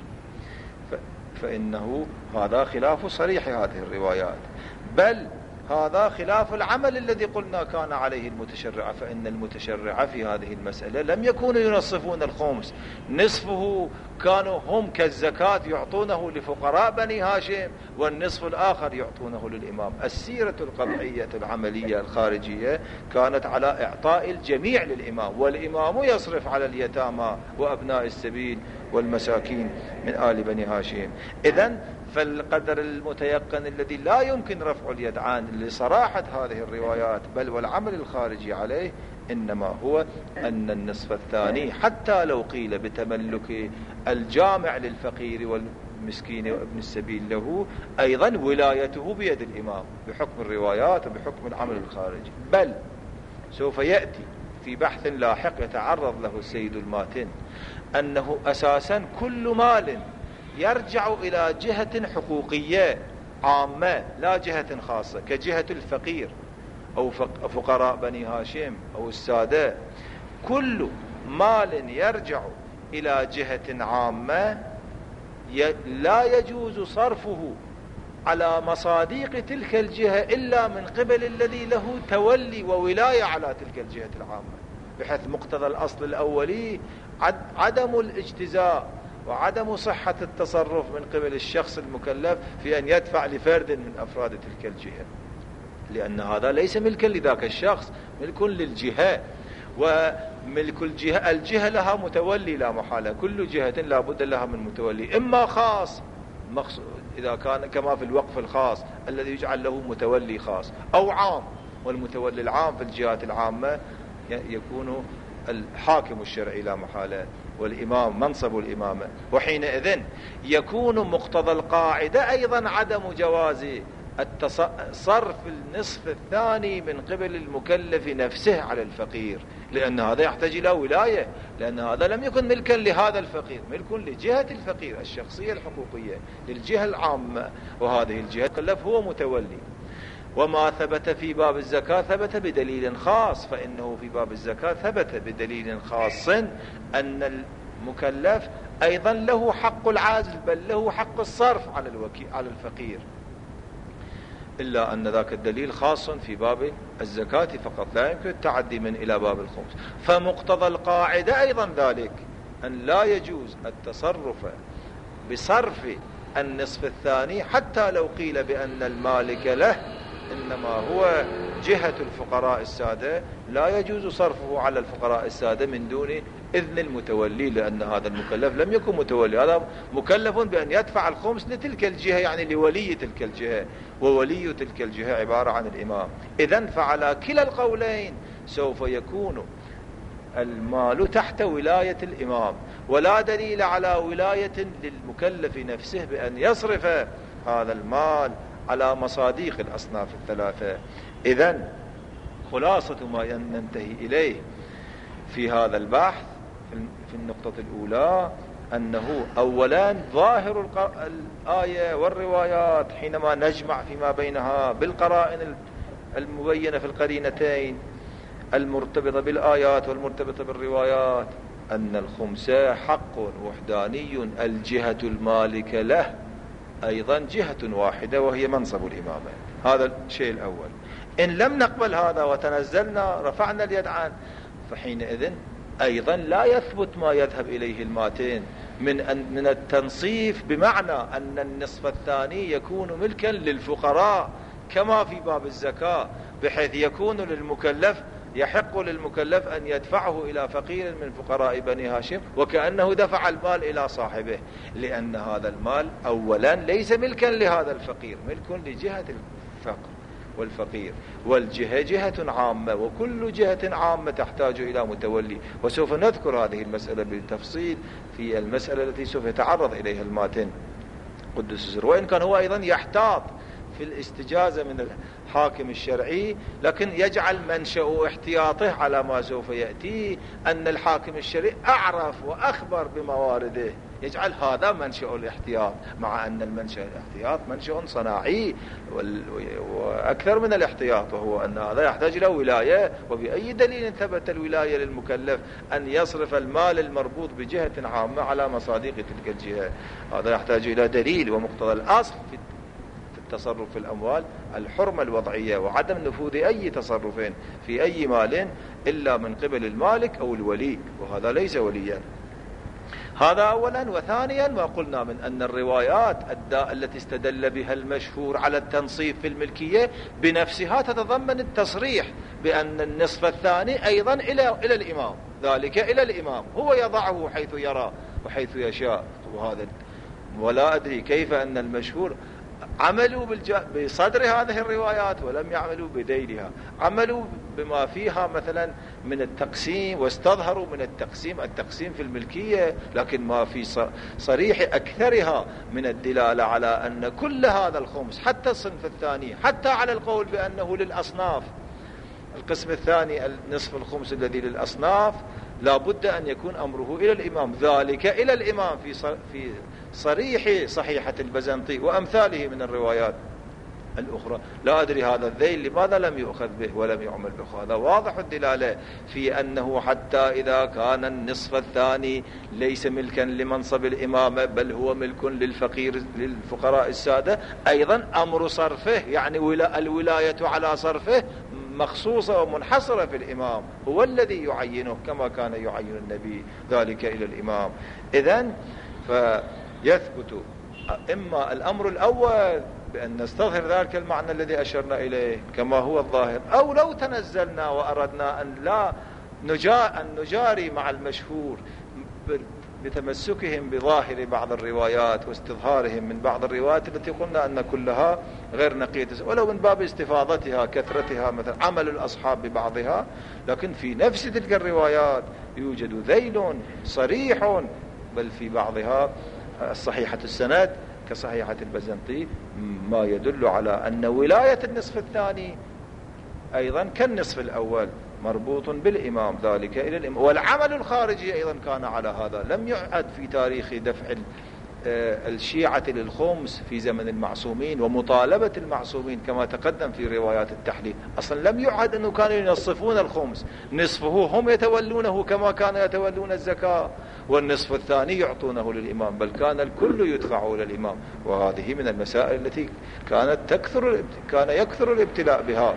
A: فإنه هذا خلاف صريح هذه الروايات، بل هذا خلاف العمل الذي قلنا كان عليه المتشرع. فإن المتشرع في هذه المسألة لم يكونوا ينصفون الخمس، نصفه كانوا هم كالزكاة يعطونه لفقراء بني هاشم والنصف الآخر يعطونه للإمام. السيرة القطعية العملية الخارجية كانت على إعطاء الجميع للإمام، والإمام يصرف على اليتامى وأبناء السبيل والمساكين من آل بني هاشم. إذن فالقدر المتيقن الذي لا يمكن رفع اليد عنه لصراحة هذه الروايات بل والعمل الخارجي عليه إنما هو أن النصف الثاني حتى لو قيل بتملك الجامع للفقير والمسكين وابن السبيل له أيضا ولايته بيد الإمام بحكم الروايات وبحكم العمل الخارجي. بل سوف يأتي في بحث لاحق يتعرض له السيد الماتن أنه أساسا كل مال يرجع إلى جهة حقوقية عامة لا جهة خاصة كجهة الفقير أو فقراء بني هاشم أو السادة، كل مال يرجع إلى جهة عامة لا يجوز صرفه على مصاديق تلك الجهة إلا من قبل الذي له تولي وولاية على تلك الجهة العامة، بحيث مقتضى الأصل الأولي عدم الاجتزاء وعدم صحة التصرف من قبل الشخص المكلف في أن يدفع لفرد من أفراد تلك الجهة، لأن هذا ليس ملكا لذاك الشخص، ملك للجهة، وملك الجهة الجهة لها متولي لا محالة، كل جهة لا بد لها من متولي، إما خاص إذا كان كما في الوقف الخاص الذي يجعل له متولي خاص، أو عام، والمتولي العام في الجهات العامة يكون الحاكم الشرعي لا محالة والإمام منصب الإمامة. وحينئذ يكون مقتضى القاعدة أيضا عدم جواز صرف النصف الثاني من قبل المكلف نفسه على الفقير، لأن هذا يحتاج إلى ولاية، لأن هذا لم يكن ملكا لهذا الفقير، ملك لجهة الفقير الشخصية الحقوقية للجهة العامة، وهذه الجهة المكلف هو متولي. وما ثبت في باب الزكاة ثبت بدليل خاص، فإنه في باب الزكاة ثبت بدليل خاص أن المكلف أيضا له حق العزل بل له حق الصرف على الوكيل على الفقير، إلا أن ذاك الدليل خاص في باب الزكاة فقط، لا يمكن التعدي من إلى باب الخمس. فمقتضى القاعدة أيضا ذلك أن لا يجوز التصرف بصرف النصف الثاني حتى لو قيل بأن المالك له إنما هو جهة الفقراء السادة، لا يجوز صرفه على الفقراء السادة من دون إذن المتولي، لأن هذا المكلف لم يكن متولي، هذا مكلف بأن يدفع الخمس لتلك الجهة، يعني لولي تلك الجهة، وولي تلك الجهة عبارة عن الإمام. إذن فعلى كلا القولين سوف يكون المال تحت ولاية الإمام، ولا دليل على ولاية للمكلف نفسه بأن يصرف هذا المال على مصاديق الأصناف الثلاثة. إذن خلاصة ما ننتهي إليه في هذا البحث في النقطة الأولى أنه أولا ظاهر الآية والروايات حينما نجمع فيما بينها بالقرائن المبينة في القرينتين المرتبطة بالآيات والمرتبطة بالروايات أن الخمس حق وحداني الجهة المالكة له أيضا جهة واحدة وهي منصب الإمامة. هذا الشيء الأول. إن لم نقبل هذا وتنزلنا رفعنا اليد عنه فحينئذ أيضا لا يثبت ما يذهب إليه الماتين من أن من التنصيف، بمعنى أن النصف الثاني يكون ملكا للفقراء كما في باب الزكاة، بحيث يكون للمكلف يحق للمكلف أن يدفعه إلى فقير من فقراء بني هاشم وكأنه دفع المال إلى صاحبه، لأن هذا المال أولا ليس ملكا لهذا الفقير، ملك لجهة الفقر، والفقير، والجهة جهة عامة، وكل جهة عامة تحتاج إلى متولي. وسوف نذكر هذه المسألة بالتفصيل في المسألة التي سوف يتعرض إليها الماتن قدس سره، وإن كان هو أيضا يحتاط في الاستجازة من الحاكم الشرعي، لكن يجعل منشأ احتياطه على ما سوف يأتي أن الحاكم الشرعي أعرف وأخبر بموارده، يجعل هذا منشأ الاحتياط، مع أن المنشأ الاحتياط منشأ صناعي وأكثر من الاحتياط، وهو أن هذا يحتاج إلى ولاية. وبأي دليل ثبت الولاية للمكلف أن يصرف المال المربوط بجهة عامة على مصادق تلك الجهة؟ هذا يحتاج إلى دليل. ومقتضى الأصل في التصرف في الأموال الحرمة الوضعية، وعدم نفوذ أي تصرف في أي مال إلا من قبل المالك أو الولي، وهذا ليس وليا. هذا أولا. وثانيا ما قلنا من أن الروايات التي استدل بها المشهور على التنصيف في الملكية بنفسها تتضمن التصريح بأن النصف الثاني أيضا إلى إلى الإمام، ذلك إلى الإمام، هو يضعه حيث يرى وحيث يشاء. وهذا ولا أدري كيف أن المشهور عملوا بصدر هذه الروايات ولم يعملوا بديلها، عملوا بما فيها مثلا من التقسيم، واستظهروا من التقسيم التقسيم في الملكية، لكن ما في صريح أكثرها من الدلالة على أن كل هذا الخمس حتى الصنف الثاني، حتى على القول بأنه للأصناف، القسم الثاني النصف الخمس الذي للأصناف لا بد أن يكون أمره إلى الإمام، ذلك إلى الإمام في في صريح صحيحة البزنطي وأمثاله من الروايات الأخرى. لا أدري هذا الذيل لماذا لم يؤخذ به ولم يعمل به. هذا واضح الدلالة في أنه حتى إذا كان النصف الثاني ليس ملكا لمنصب الإمامة بل هو ملك للفقير للفقراء السادة، أيضا أمر صرفه يعني الولاية على صرفه مخصوصة ومنحصرة في الإمام، هو الذي يعينه كما كان يعين النبي ذلك إلى الإمام. إذن فيثبت إما الأمر الأول بأن نستظهر ذلك المعنى الذي أشرنا إليه كما هو الظاهر، أو لو تنزلنا وأردنا أن لا نجا أن نجاري مع المشهور بتمسكهم بظاهر بعض الروايات واستظهارهم من بعض الروايات التي قلنا أن كلها غير نقية، ولو من باب استفاضتها كثرتها، مثلا عمل الأصحاب ببعضها، لكن في نفس تلك الروايات يوجد ذيل صريح، بل في بعضها الصحيحة السند كصحيحة البزنطي ما يدل على أن ولاية النصف الثاني أيضا كالنصف الأول مربوط بالإمام، ذلك إلى الإمام. والعمل الخارجي أيضا كان على هذا، لم يعد في تاريخ دفع الشيعة للخمس في زمن المعصومين ومطالبة المعصومين كما تقدم في روايات التحليل، أصلا لم يعد أنه كانوا ينصفون الخمس، نصفه هم يتولونه كما كانوا يتولون الزكاة، والنصف الثاني يعطونه للإمام، بل كان الكل يدفع إلى الإمام. وهذه من المسائل التي كانت تكثر كان يكثر الابتلاء بها.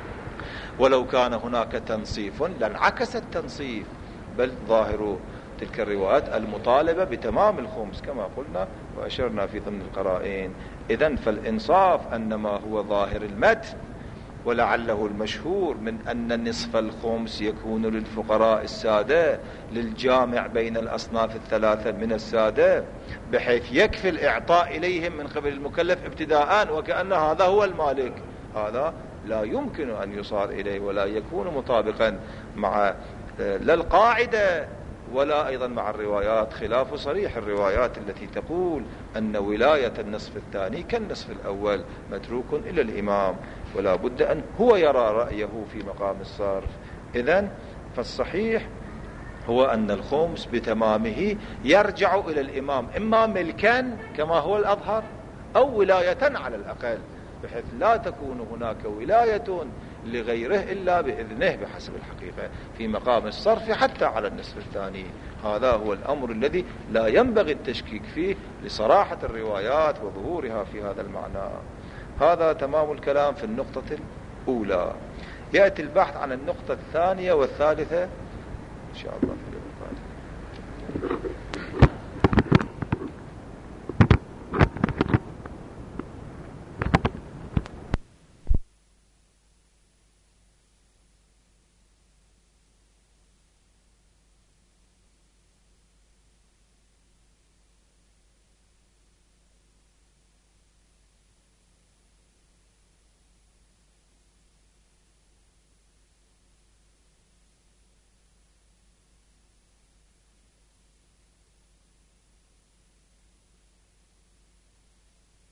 A: ولو كان هناك تنصيف لانعكس التنصيف، بل ظاهر تلك الروايات المطالبة بتمام الخمس كما قلنا وأشرنا في ضمن القرائن. إذن فالإنصاف أن ما هو ظاهر المتن ولعله المشهور من أن نصف الخمس يكون للفقراء السادة للجامع بين الأصناف الثلاثة من السادة، بحيث يكفي الإعطاء إليهم من قبل المكلف ابتداء وكأن هذا هو المالك، هذا لا يمكن أن يصار إليه ولا يكون مطابقا مع لا القاعدة ولا أيضا مع الروايات، خلاف صريح الروايات التي تقول أن ولاية النصف الثاني كالنصف الأول متروك إلى الإمام، ولا بد أن هو يرى رأيه في مقام الصرف. إذن فالصحيح هو أن الخمس بتمامه يرجع إلى الإمام، إما ملكا كما هو الأظهر أو ولاية على الأقل، بحيث لا تكون هناك ولاية لغيره إلا بإذنه بحسب الحقيقة في مقام الصرف حتى على النصف الثاني. هذا هو الأمر الذي لا ينبغي التشكيك فيه لصراحة الروايات وظهورها في هذا المعنى. هذا تمام الكلام في النقطة الأولى. يأتي البحث عن النقطة الثانية والثالثة إن شاء الله.